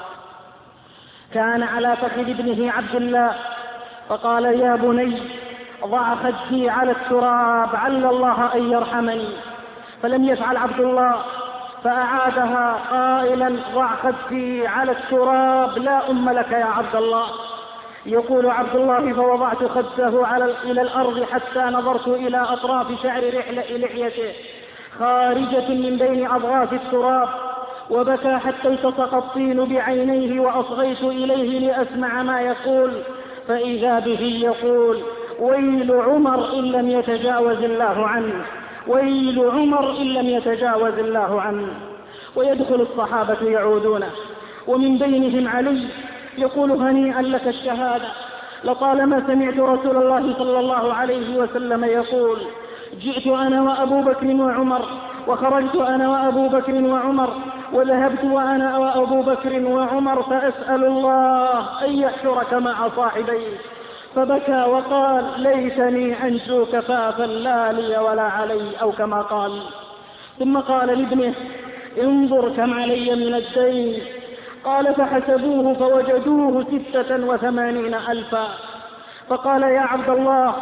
كان على فخذ ابنه عبد الله فقال يا بني ضع خدي على التراب عل الله أن يرحمني، فلم يفعل عبد الله فأعادها قائلا ضع خدي على التراب لا أم لك يا عبد الله. يقول عبد الله فوضعت خده إلى الأرض حتى نظرت إلى أطراف شعر لحيته خارجة من بين أضغاث التراب، وبكى حتى التصق الطين بعينيه، وأصغيت إليه لأسمع ما يقول، فإذا به يقول ويل عمر إن لم يتجاوز الله عنه، ويل عمر إن لم يتجاوز الله عنه. ويدخل الصحابة يعودون، ومن بينهم علي يقول هنيئا لك الشهادة، لطالما سمعت رسول الله صلى الله عليه وسلم يقول جئت أنا وأبو بكر وعمر، وخرجت أنا وأبو بكر وعمر، وذهبت وأنا وأبو بكر وعمر، فأسأل الله أن يحشرك مع صاحبيه. فبكى وقال ليتني أنجو كفافا لا لي ولا علي، أو كما قال. ثم قال لابنه انظر كم علي من الدين، قال فحسبوه فوجدوه 86,000. فقال يا عبد الله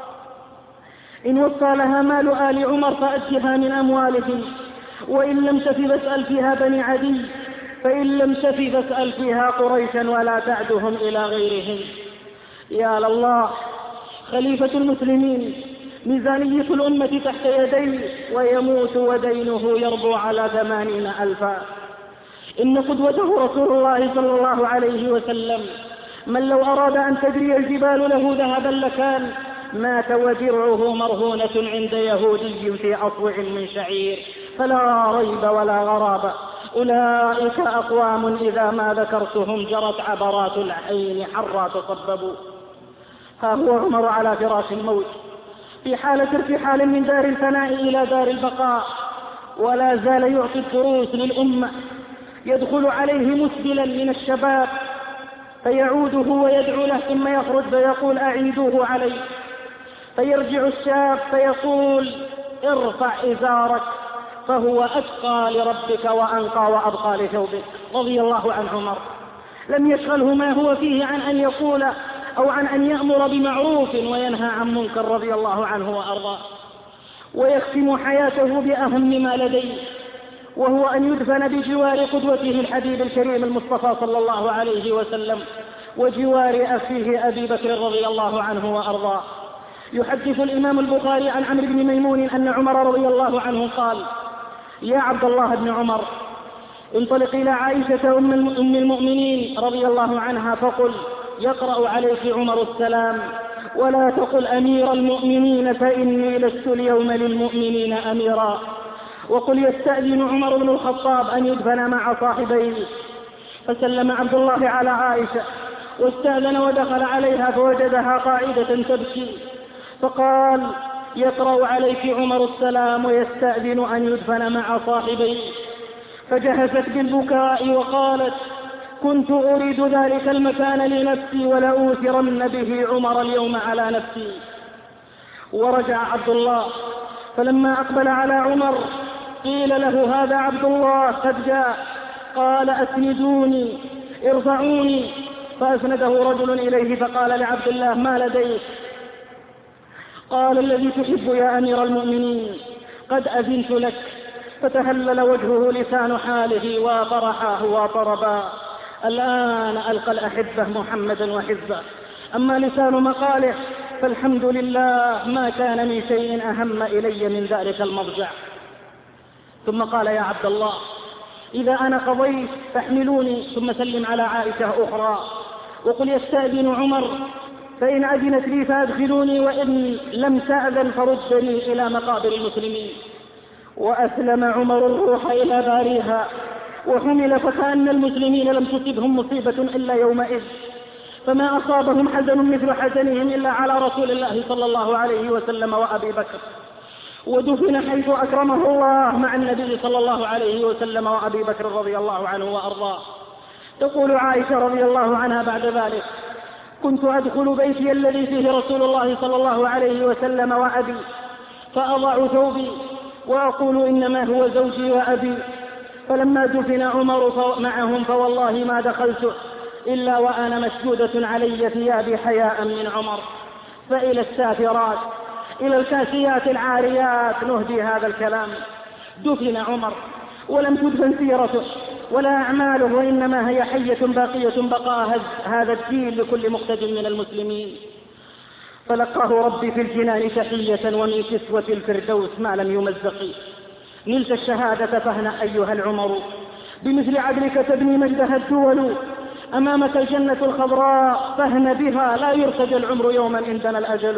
إن وصى لها مال آل عمر فأتها من أموالهم، وإن لم تف فاسأل فيها بني عدي، فإن لم تف فاسأل فيها قريشا ولا تعدهم إلى غيرهم. يا لله، خليفة المسلمين ميزانية الأمة تحت يديه ويموت ودينه يربو على 80,000. إن قدوته رسول الله صلى الله عليه وسلم من لو أراد أن تجري الجبال له ذهبا لكان، مات ودرعه مرهونة عند يهودي في أصوع من شعير، فلا ريب ولا غرابة، أولئك أقوام إذا ما ذكرتهم جرت عبرات العين حرا تصببوا. ها هو عمر على فراش الموت في حالة ارتحال من دار الفناء إلى دار البقاء، ولا زال يعطي الدروس للأمة. يدخل عليه مسبلا من الشباب فيعوده ويدعو له، ثم يخرج فيقول أعيدوه علي، فيرجع الشاب فيقول ارفع إزارك فهو أتقى لربك وأنقى وأبقى لثوبك. رضي الله عن عمر، لم يشغله ما هو فيه عن أن يقول أو عن أن يأمر بمعروف وينهى عن منكر، رضي الله عنه وأرضاه. ويختم حياته بأهم ما لديه، وهو أن يدفن بجوار قدوته الحبيب الكريم المصطفى صلى الله عليه وسلم، وجوار أخيه أبي بكر رضي الله عنه وأرضاه. يحدث الإمام البخاري عن عمرو بن ميمون أن عمر رضي الله عنه قال يا عبد الله بن عمر انطلق إلى عائشة أم المؤمنين رضي الله عنها فقل يقرأ عليك عمر السلام، ولا تقل أمير المؤمنين فإني لست اليوم للمؤمنين أميرا. وقل يستأذن عمر بن الخطاب أن يدفن مع صاحبيه. فسلم عبد الله على عائشة واستأذن ودخل عليها فوجدها قاعدة تبكي، فقال: يقرأ عليك عمر السلام ويستأذن أن يدفن مع صاحبيه. فجهزت بالبكاء وقالت: كنت أريد ذلك المكان لنفسي ولأوثرن به عمر اليوم على نفسي. ورجع عبد الله، فلما أقبل على عمر قيل له: هذا عبد الله قد جاء. قال: أسندوني، ارفعوني. فأسنده رجل إليه فقال لعبد الله: ما لديك؟ قال: الذي تحب يا أمير المؤمنين، قد أذنت لك. فتهلل وجهه لسان حاله وفرحاه وطربا: الآن ألقى الأحبة محمدا وحزبه. أما لسان مقاله فالحمد لله ما كان من شيء أهم إلي من ذلك المضجع. ثم قال: يا عبد الله، إذا أنا قضيت فاحملوني ثم سلم على عائشة أخرى، وقل يستأذن عمر، فإن أذنت لي فأدخلوني، وإن لم تأذن فردني إلى مقابر المسلمين. وأسلم عمر الروح إلى باريها وحمل، فكأن المسلمين لم تصبهم مصيبة إلا يومئذ، فما أصابهم حزن مثل حزنهم إلا على رسول الله صلى الله عليه وسلم وأبي بكر. ودفن حيث أكرمه الله مع النبي صلى الله عليه وسلم وأبي بكر رضي الله عنه وأرضاه. تقول عائشة رضي الله عنها بعد ذلك: كنت أدخل بيتي الذي فيه رسول الله صلى الله عليه وسلم وأبي، فأضع ثوبي وأقول: إنما هو زوجي وأبي. فلما دفن عمر معهم فوالله ما دخلت إلا وأنا مسجودة علي ثيابي حياء من عمر. فإلى السافرات إلى الكاسيات العاريات نهدي هذا الكلام. دفن عمر ولم تدفن سيرته ولا أعماله، وإنما هي حية باقية بقاء هذا الدين لكل مقتد من المسلمين. فلقاه ربي في الجنان تحية ومن كسوة الفردوس ما لم يمزق. نلت الشهادة فاهنأ أيها العمر، بمثل عدلك تبني مجدها الدول. أمامك الجنة الخضراء فاهن بها، لا يرتجى العمر يوما إن دنا الأجل.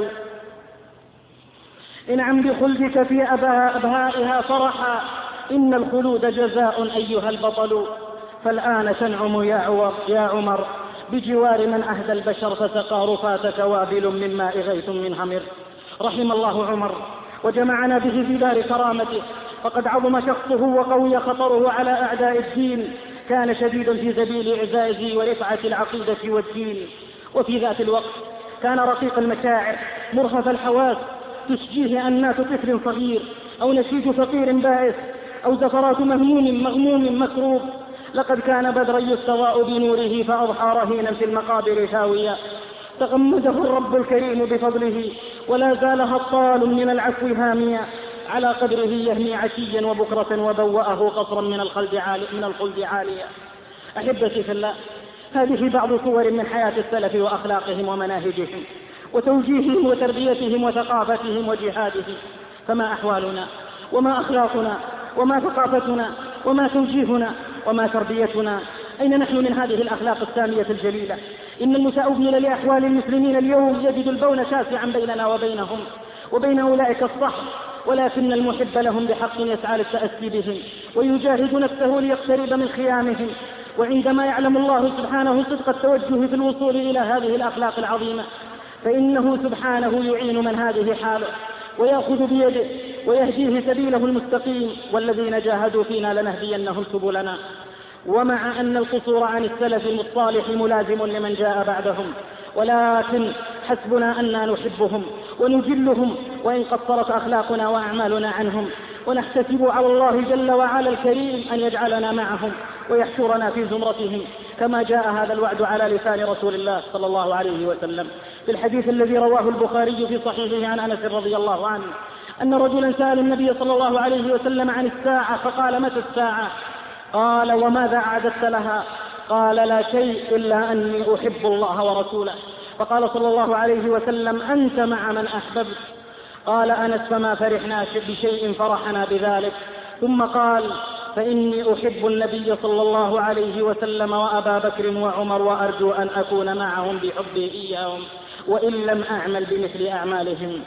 انعم بخلدك في أبهائها فرحا، إن الخلود جزاء أيها البطل. فالآن تنعم يا عمر بجوار من أهدى البشر، فسقى رفاتك وابل من ماء غيث من همر. رحم الله عمر وجمعنا به في دار كرامته، فقد عظم شخصه وقوي خطره على أعداء الدين. كان شديدا في سبيل إعزاز ورفعة العقيدة والدين، وفي ذات الوقت كان رقيق المشاعر مرهف الحواس، تشجيه أنات طفل صغير، أو نشيج فقير بائس، أو زفرات مهموم مغموم مكروب. لقد كان بدرا يستضاء بنوره فأضحى رهينا في المقابر هاويا. تغمده الرب الكريم بفضله، ولا زال هطال من العفو هاميا. على قدره يهمي عشيا وبكرة، وبوأه قصرا من الخلد عاليا. أحبتي في الله، هذه بعض صور من حياة السلف وأخلاقهم ومناهجهم وتوجيههم وتربيتهم وثقافتهم وجهادهم. فما أحوالنا وما أخلاقنا وما ثقافتنا وما توجيهنا وما تربيتنا؟ أين نحن من هذه الأخلاق السامية الجليلة؟ إن المتأول لأحوال المسلمين اليوم يجد البون شاسعا بيننا وبينهم وبين أولئك الصحب، ولكن المحب لهم بحق يسعى للتأسي بهم ويجاهد نفسه ليقترب من خيامهم. وعندما يعلم الله سبحانه صدق التوجه في الوصول إلى هذه الأخلاق العظيمة، فإنه سبحانه يعين من هذه حاله ويأخذ بيده ويهديه سبيله المستقيم. والذين جاهدوا فينا لنهدينهم سبلنا. ومع أن القصور عن السلف الصالح ملازم لمن جاء بعدهم، ولكن حسبنا أننا نحبهم ونجلهم وإن قصرت أخلاقنا وأعمالنا عنهم، ونحتسب على الله جل وعلا الكريم أن يجعلنا معهم ويحشرنا في زمرتهم، كما جاء هذا الوعد على لسان رسول الله صلى الله عليه وسلم في الحديث الذي رواه البخاري في صحيحه عن أنس رضي الله عنه أن رجلا سأل النبي صلى الله عليه وسلم عن الساعة، فقال: متى الساعة؟ قال: وماذا أعددت لها؟ قال: لا شيء إلا أني أحب الله ورسوله. فقال صلى الله عليه وسلم: أنت مع من أحببت. قال أنس: فما فرحنا بشيء فرحنا بذلك. ثم قال: فإني أحب النبي صلى الله عليه وسلم وأبا بكر وعمر، وأرجو أن أكون معهم بحبه إياهم وإن لم أعمل بمثل أعمالهم.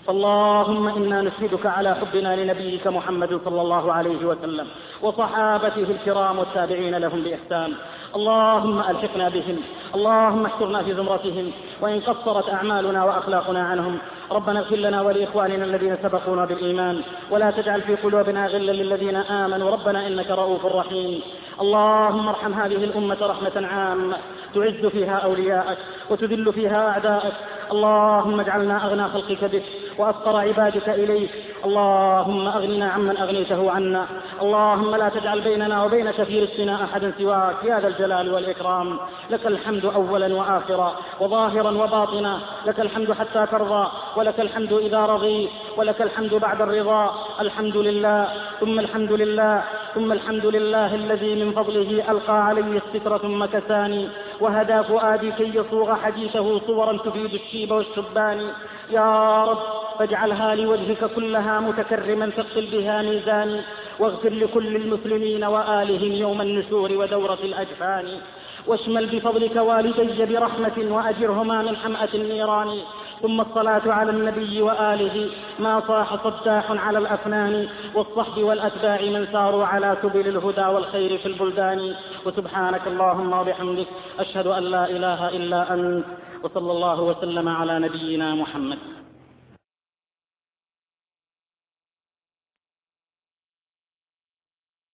اللهم إنا نشهدك على حبنا لنبيك محمد صلى الله عليه وسلم وصحابته الكرام والتابعين لهم بإحسان. اللهم ألحقنا بهم، اللهم احشرنا في زمرتهم، وإن قصرت أعمالنا وأخلاقنا عنهم. ربنا اغفر لنا ولإخواننا الذين سبقونا بالإيمان، ولا تجعل في قلوبنا غلا للذين آمنوا، ربنا إنك رؤوف رحيم. اللهم ارحم هذه الأمة رحمة عامة تعز فيها أولياءك وتذل فيها أعداءك. اللهم اجعلنا أغنى خلقك بك وأفقر عبادك إليك. اللهم أغننا عمن أغنيته عنا. اللهم لا تجعل بيننا وبينك في رزقنا أحدا سواك يا ذا الجلال والإكرام. لك الحمد أولا وآخرا وظاهرا وباطنا، لك الحمد حتى ترضى، ولك الحمد إذا رضيت، ولك الحمد بعد الرضا. الحمد لله ثم الحمد لله ثم الحمد لله الذي من فضله ألقى علي الستر ثم كساني، وهدى فؤادي كي يصوغ حديثه صورا تفيد الشيب والشبان. يا رب فاجعلها لوجهك كلها متكرما ثقل بها ميزاني، واغفر لكل المسلمين وآلهم يوم النشور ودورة الأجفان. واشمل بفضلك والدي برحمة وأجرهما من حمأة النيران. ثم الصلاة على النبي وآله ما صاح صداح على الأفنان، والصحب والأتباع من ساروا على سبل الهدى والخير في البلدان. وسبحانك اللهم وبحمدك أشهد أن لا إله إلا أنت، وصلى الله وسلم على نبينا محمد.